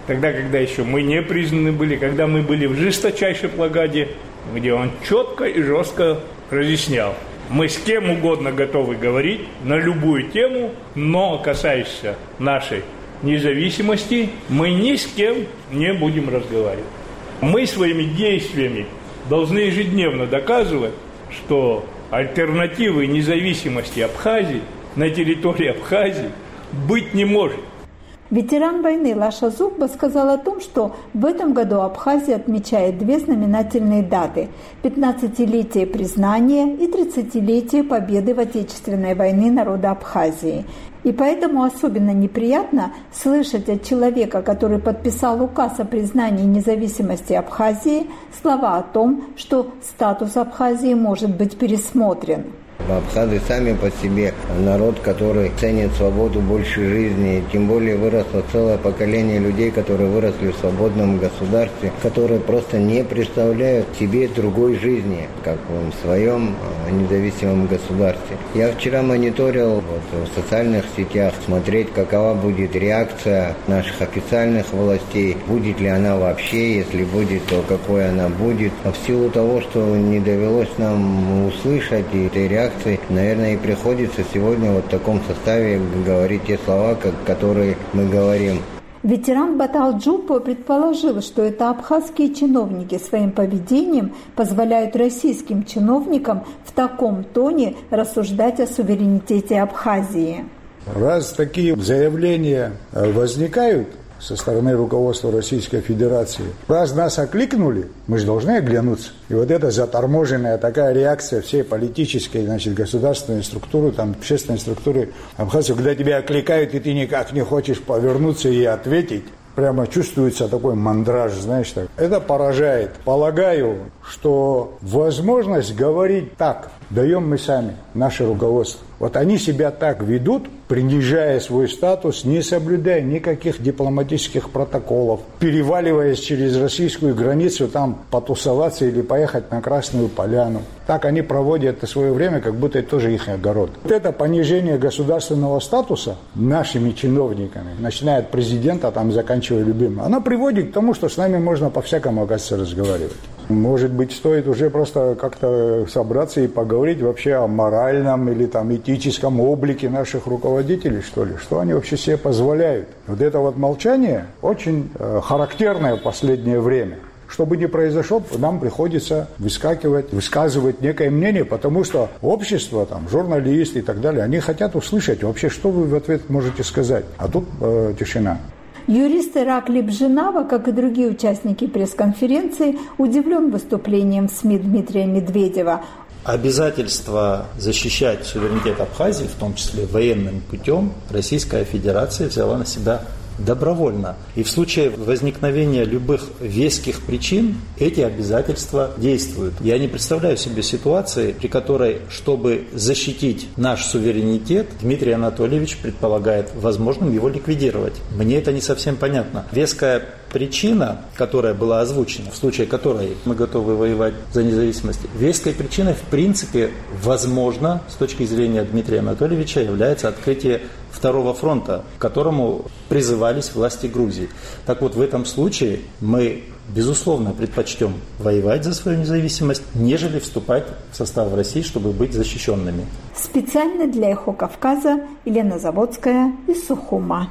тогда, когда еще мы не признаны были, когда мы были в жесточайшей блокаде, где он четко и жестко разъяснял. Мы с кем угодно готовы говорить на любую тему, но касающийся нашей независимости, мы ни с кем не будем разговаривать. Мы своими действиями должны ежедневно доказывать, что альтернативы независимости Абхазии на территории Абхазии быть не может. Ветеран войны Лаша Зубба сказал о том, что в этом году Абхазия отмечает две знаменательные даты – 15-летие признания и 30-летие победы в Отечественной войне народа Абхазии. И поэтому особенно неприятно слышать от человека, который подписал указ о признании независимости Абхазии, слова о том, что статус Абхазии может быть пересмотрен. Абхазы сами по себе народ, который ценит свободу больше жизни. Тем более выросло целое поколение людей, которые выросли в свободном государстве, которые просто не представляют себе другой жизни, как в своем независимом государстве. Я вчера мониторил в социальных сетях, смотреть, какова будет реакция наших официальных властей, будет ли она вообще, если будет, то какой она будет. А в силу того, что не довелось нам услышать этой реакции, наверное, и приходится сегодня в таком составе говорить те слова, которые мы говорим. Ветеран Батал Джуппо предположил, что это абхазские чиновники своим поведением позволяют российским чиновникам в таком тоне рассуждать о суверенитете Абхазии. Раз такие заявления возникают со стороны руководства Российской Федерации, раз нас окликнули, мы же должны оглянуться. И вот эта заторможенная такая реакция всей политической, государственной структуры, общественной структуры Абхазии, когда тебя окликают, и ты никак не хочешь повернуться и ответить, прямо чувствуется такой мандраж, так. Это поражает. Полагаю, что возможность говорить так даем мы сами, наше руководство. Вот они себя так ведут, принижая свой статус, не соблюдая никаких дипломатических протоколов, переваливаясь через российскую границу, потусоваться или поехать на Красную Поляну. Так они проводят свое время, как будто это тоже их огород. Вот это понижение государственного статуса нашими чиновниками, начиная от президента, заканчивая любимым, оно приводит к тому, что с нами можно по-всякому, оказывается, разговаривать. Может быть, стоит уже просто как-то собраться и поговорить вообще о моральном или этическом облике наших руководителей, что ли. Что они вообще себе позволяют? Вот это молчание очень характерное в последнее время. Что бы ни произошло, нам приходится высказывать некое мнение, потому что общество, журналисты и так далее, они хотят услышать вообще, что вы в ответ можете сказать. А тут тишина. Юрист Иракли Бженава, как и другие участники пресс-конференции, удивлен выступлением в СМИ Дмитрия Медведева. Обязательство защищать суверенитет Абхазии, в том числе военным путем, Российская Федерация взяла на себя добровольно. И в случае возникновения любых веских причин эти обязательства действуют. Я не представляю себе ситуации, при которой, чтобы защитить наш суверенитет, Дмитрий Анатольевич предполагает возможным его ликвидировать. Мне это не совсем понятно. Веская причина, которая была озвучена, в случае которой мы готовы воевать за независимость, веской причиной, в принципе, возможно, с точки зрения Дмитрия Анатольевича, является открытие второго фронта, к которому призывались власти Грузии. Так вот, в этом случае мы, безусловно, предпочтем воевать за свою независимость, нежели вступать в состав России, чтобы быть защищенными. Специально для «Эхо Кавказа» Елена Заводская из Сухума.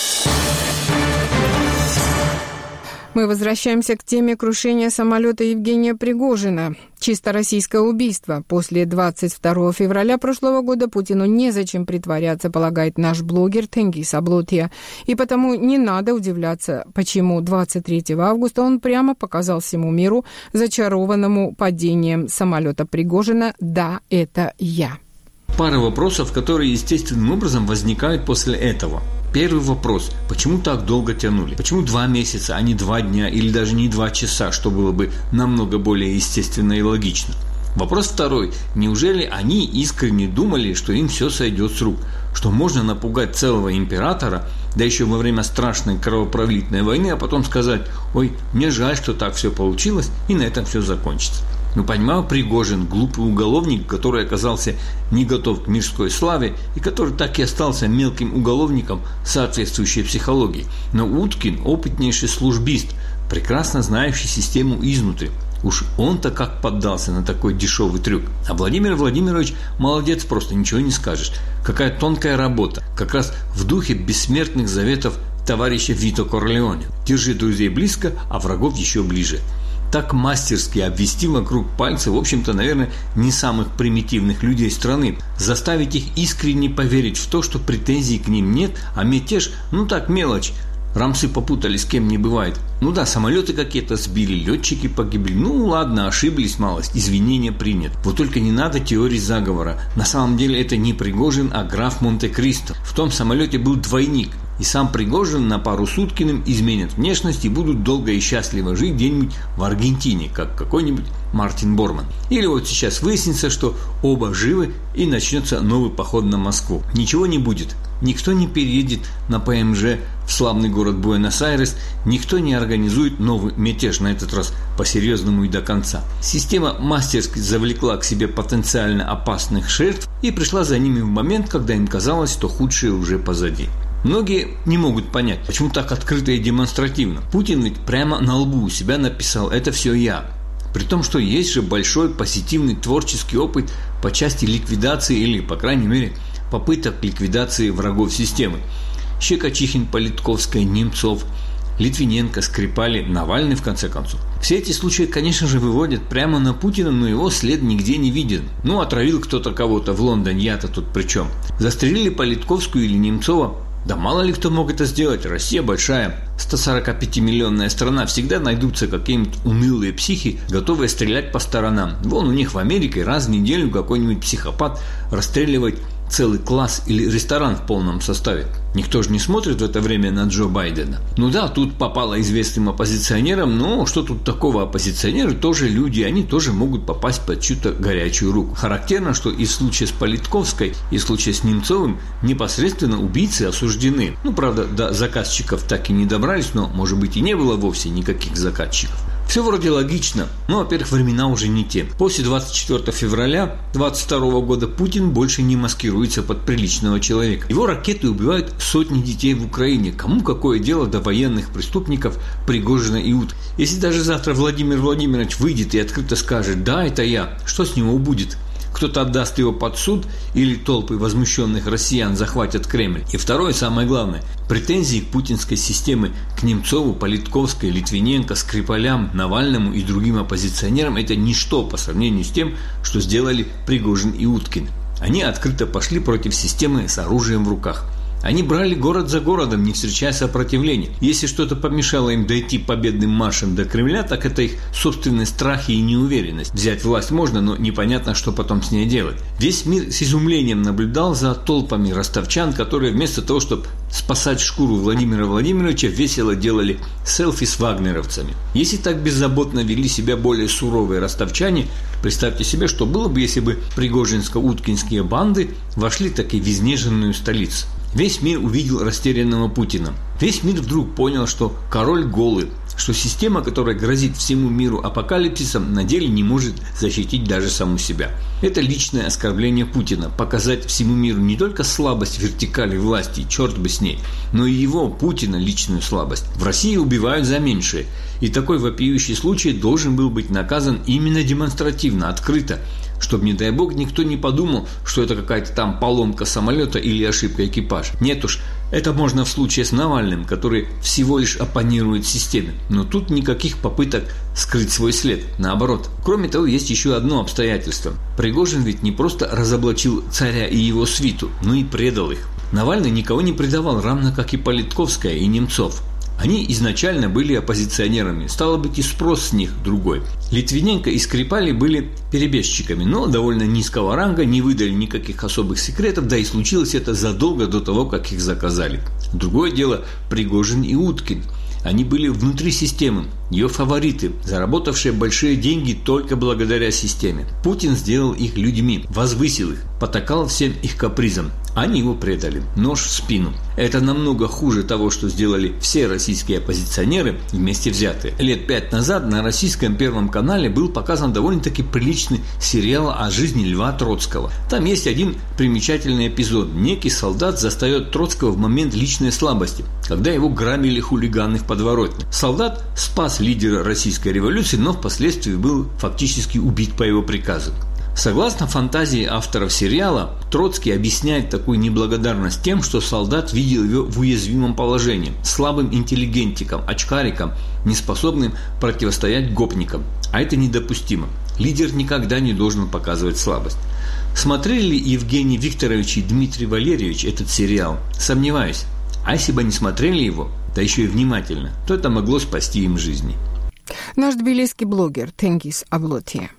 Мы возвращаемся к теме крушения самолета Евгения Пригожина. Чисто российское убийство. После 22 февраля прошлого года Путину незачем притворяться, полагает наш блогер Тенгиз Аблотья. И потому не надо удивляться, почему 23 августа он прямо показал всему миру, зачарованному падением самолета Пригожина: «Да, это я». Пара вопросов, которые естественным образом возникают после этого. Первый вопрос. Почему так долго тянули? Почему 2 месяца, а не 2 дня или даже не 2 часа, что было бы намного более естественно и логично? Вопрос второй. Неужели они искренне думали, что им все сойдет с рук? Что можно напугать целого императора, да еще во время страшной кровопролитной войны, а потом сказать: «Ой, мне жаль, что так все получилось», и на этом все закончится? Но понимал Пригожин, глупый уголовник, который оказался не готов к мирской славе и который так и остался мелким уголовником соответствующей психологии. Но Уткин – опытнейший службист, прекрасно знающий систему изнутри. Уж он-то как поддался на такой дешевый трюк. А Владимир Владимирович молодец, просто ничего не скажешь. Какая тонкая работа. Как раз в духе бессмертных заветов товарища Вито Корлеоне. Держи друзей близко, а врагов еще ближе. Так мастерски обвести вокруг пальца, в общем-то, наверное, не самых примитивных людей страны. Заставить их искренне поверить в то, что претензий к ним нет, а мятеж, так, мелочь. Рамсы попутали, с кем не бывает. Самолеты какие-то сбили, летчики погибли. Ладно, ошиблись малость, извинения принят. Вот только не надо теории заговора. На самом деле это не Пригожин, а граф Монте-Кристо. В том самолете был двойник. И сам Пригожин на пару с Уткиным изменят внешность и будут долго и счастливо жить где-нибудь в Аргентине, как какой-нибудь Мартин Борман. Или вот сейчас выяснится, что оба живы и начнется новый поход на Москву. Ничего не будет. Никто не переедет на ПМЖ в славный город Буэнос-Айрес, никто не организует новый мятеж, на этот раз по-серьезному и до конца. Система мастерски завлекла к себе потенциально опасных жертв и пришла за ними в момент, когда им казалось, что худшее уже позади. Многие не могут понять, почему так открыто и демонстративно. Путин ведь прямо на лбу у себя написал «это все я». При том, что есть же большой позитивный творческий опыт по части ликвидации или, по крайней мере, попыток ликвидации врагов системы. Щекочихин, Политковская, Немцов, Литвиненко, Скрипали, Навальный, в конце концов. Все эти случаи, конечно же, выводят прямо на Путина, но его след нигде не виден. Отравил кто-то кого-то в Лондоне, я-то тут при чем? Застрелили Политковскую или Немцова? Да мало ли кто мог это сделать, Россия большая, 145-миллионная страна, всегда найдутся какие-нибудь унылые психи, готовые стрелять по сторонам. Вон у них в Америке раз в неделю какой-нибудь психопат расстреливает целый класс или ресторан в полном составе. Никто же не смотрит в это время на Джо Байдена. Тут попало известным оппозиционерам, но что тут такого? Оппозиционеры тоже люди, они тоже могут попасть под чью-то горячую руку. Характерно, что и в случае с Политковской, и в случае с Немцовым непосредственно убийцы осуждены. Правда, до заказчиков так и не добрались, но, может быть, и не было вовсе никаких заказчиков. Все вроде логично, но, во-первых, времена уже не те. После 24 февраля 2022 года Путин больше не маскируется под приличного человека. Его ракеты убивают сотни детей в Украине. Кому какое дело до военных преступников Пригожина и Утки? Если даже завтра Владимир Владимирович выйдет и открыто скажет «да, это я», что с него будет? Кто-то отдаст его под суд или толпы возмущенных россиян захватят Кремль. И второе, самое главное, претензии к путинской системе к Немцову, Политковской, Литвиненко, Скрипалям, Навальному и другим оппозиционерам – это ничто по сравнению с тем, что сделали Пригожин и Уткин. Они открыто пошли против системы с оружием в руках. Они брали город за городом, не встречая сопротивления. Если что-то помешало им дойти победным маршем до Кремля, так это их собственные страхи и неуверенность. Взять власть можно, но непонятно, что потом с ней делать. Весь мир с изумлением наблюдал за толпами ростовчан, которые вместо того, чтобы спасать шкуру Владимира Владимировича, весело делали селфи с вагнеровцами. Если так беззаботно вели себя более суровые ростовчане, представьте себе, что было бы, если бы пригожинско-уткинские банды вошли таки в изнеженную столицу. Весь мир увидел растерянного Путина. Весь мир вдруг понял, что король голый, что система, которая грозит всему миру апокалипсисом, на деле не может защитить даже саму себя. Это личное оскорбление Путина, показать всему миру не только слабость вертикали власти, черт бы с ней, но и его, Путина, личную слабость. В России убивают за меньшее, и такой вопиющий случай должен был быть наказан именно демонстративно, открыто, чтобы, не дай бог, никто не подумал, что это какая-то там поломка самолета или ошибка экипажа. Нет уж, это можно в случае с Навальным, который всего лишь оппонирует системе. Но тут никаких попыток скрыть свой след. Наоборот. Кроме того, есть еще одно обстоятельство. Пригожин ведь не просто разоблачил царя и его свиту, но и предал их. Навальный никого не предавал, равно как и Политковская и Немцов. Они изначально были оппозиционерами, стало быть, и спрос с них другой. Литвиненко и Скрипали были перебежчиками, но довольно низкого ранга, не выдали никаких особых секретов, да и случилось это задолго до того, как их заказали. Другое дело Пригожин и Уткин. Они были внутри системы, ее фавориты, заработавшие большие деньги только благодаря системе. Путин сделал их людьми, возвысил их, потакал всем их капризам. Они его предали. Нож в спину. Это намного хуже того, что сделали все российские оппозиционеры вместе взятые. Лет 5 назад на российском Первом канале был показан довольно-таки приличный сериал о жизни Льва Троцкого. Там есть один примечательный эпизод. Некий солдат застает Троцкого в момент личной слабости, когда его грабили хулиганы в подворотне. Солдат спас лидера российской революции, но впоследствии был фактически убит по его приказу. Согласно фантазии авторов сериала, Троцкий объясняет такую неблагодарность тем, что солдат видел его в уязвимом положении, слабым интеллигентиком, очкариком, неспособным противостоять гопникам. А это недопустимо. Лидер никогда не должен показывать слабость. Смотрели ли Евгений Викторович и Дмитрий Валерьевич этот сериал? Сомневаюсь. А если бы они смотрели его, да еще и внимательно, то это могло спасти им жизни. Наш тбилисский блогер Тенгиз Авлотия.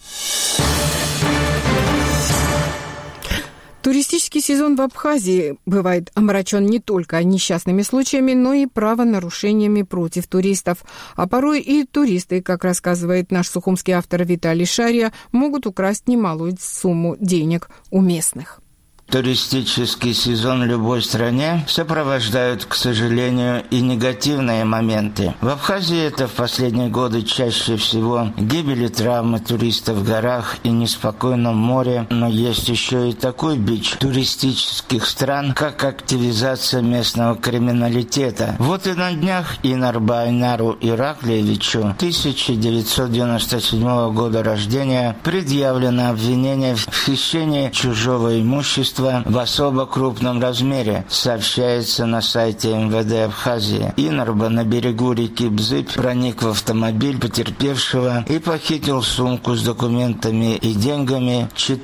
Туристический сезон в Абхазии бывает омрачен не только несчастными случаями, но и правонарушениями против туристов. А порой и туристы, как рассказывает наш сухумский автор Виталий Шария, могут украсть немалую сумму денег у местных. Туристический сезон в любой стране сопровождают, к сожалению, и негативные моменты. В Абхазии это в последние годы чаще всего гибели, травмы туристов в горах и неспокойном море, но есть еще и такой бич туристических стран, как активизация местного криминалитета. Вот и на днях Инарбу Айнару Ираклиевичу 1997 года рождения предъявлено обвинение в хищении чужого имущества в особо крупном размере, сообщается на сайте МВД Абхазии. Инарба на берегу реки Бзыбь проник в автомобиль потерпевшего и похитил сумку с документами и деньгами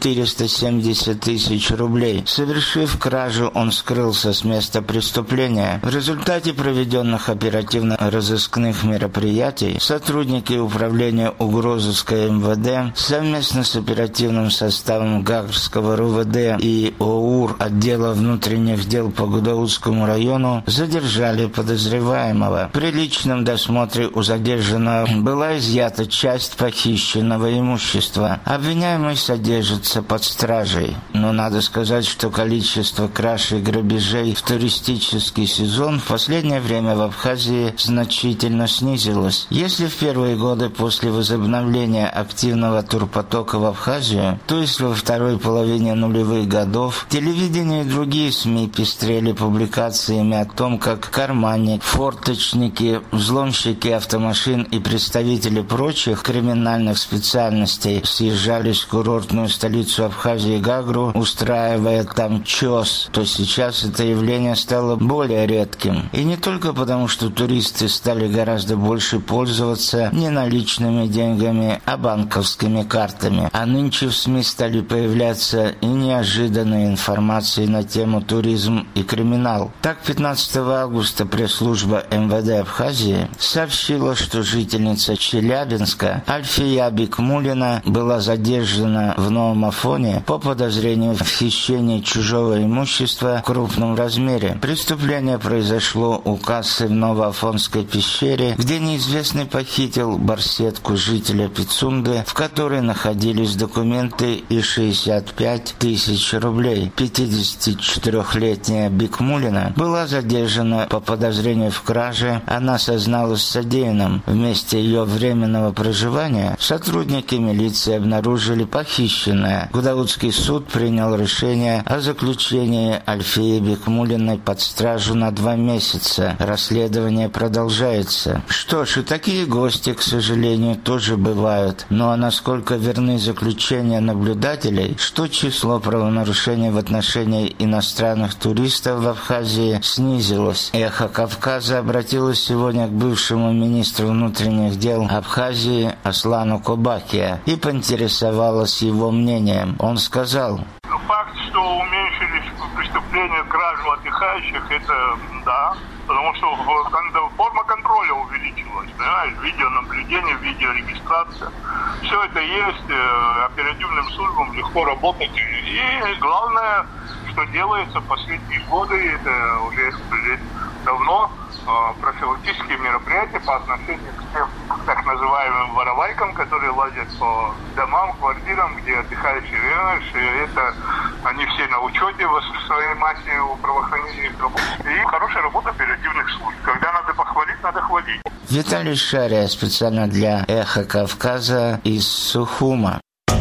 470 тысяч рублей. Совершив кражу, он скрылся с места преступления. В результате проведенных оперативно-розыскных мероприятий сотрудники управления угрозыска МВД совместно с оперативным составом Гагрского РУВД и ОУР отдела внутренних дел по Гудаутскому району задержали подозреваемого. При личном досмотре у задержанного была изъята часть похищенного имущества. Обвиняемый содержится под стражей. Но надо сказать, что количество краж и грабежей в туристический сезон в последнее время в Абхазии значительно снизилось. Если в первые годы после возобновления активного турпотока в Абхазию, то есть во второй половине нулевых годов, телевидение и другие СМИ пестрели публикациями о том, как карманники, форточники, взломщики автомашин и представители прочих криминальных специальностей съезжались в курортную столицу Абхазии Гагру, устраивая там чёс, то сейчас это явление стало более редким. И не только потому, что туристы стали гораздо больше пользоваться не наличными деньгами, а банковскими картами. А нынче в СМИ стали появляться и неожиданные информации на тему туризм и криминал. Так, 15 августа пресс-служба МВД Абхазии сообщила, что жительница Челябинска Альфия Бикмулина была задержана в Новом Афоне по подозрению в хищении чужого имущества в крупном размере. Преступление произошло у кассы в Новоафонской пещере, где неизвестный похитил барсетку жителя Пицунды, в которой находились документы и 65 тысяч рублей. 54-летняя Бикмулина была задержана по подозрению в краже. Она созналась в содеянном. В месте ее временного проживания сотрудники милиции обнаружили похищенное. Гудаутский суд принял решение о заключении Альфии Бикмулиной под стражу на 2 месяца. Расследование продолжается. Что ж, и такие гости, к сожалению, тоже бывают. Но насколько верны заключения наблюдателей, что число правонарушений в отношении иностранных туристов в Абхазии снизилось. Эхо Кавказа обратилось сегодня к бывшему министру внутренних дел Абхазии Аслану Кобакия и поинтересовалась его мнением. Он сказал: факт, что уменьшились преступления, кражу отдыхающих, это да, потому что форма контроля увеличилась, понимаешь, видеонаблюдение, видеорегистрация. Все это есть, оперативным службам легко работать. И главное, что делается в последние годы, это уже давно профилактические мероприятия по отношению к тем так называемым воровайкам, которые лазят по домам, квартирам, где отдыхающие верующие. Это они все на учете в своей массе у правоохранительных работ. И хорошая работа оперативных служб. Когда надо похвалить, надо хвалить. Виталий Шария специально для «Эхо Кавказа» из Сухума.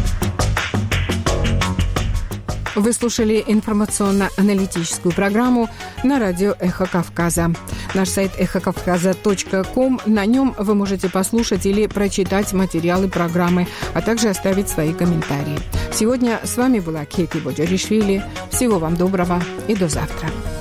Вы слушали информационно-аналитическую программу на радио «Эхо Кавказа». Наш сайт эхокавказа.ком. На нем вы можете послушать или прочитать материалы программы, а также оставить свои комментарии. Сегодня с вами была Кети Боджаришвили. Всего вам доброго и до завтра.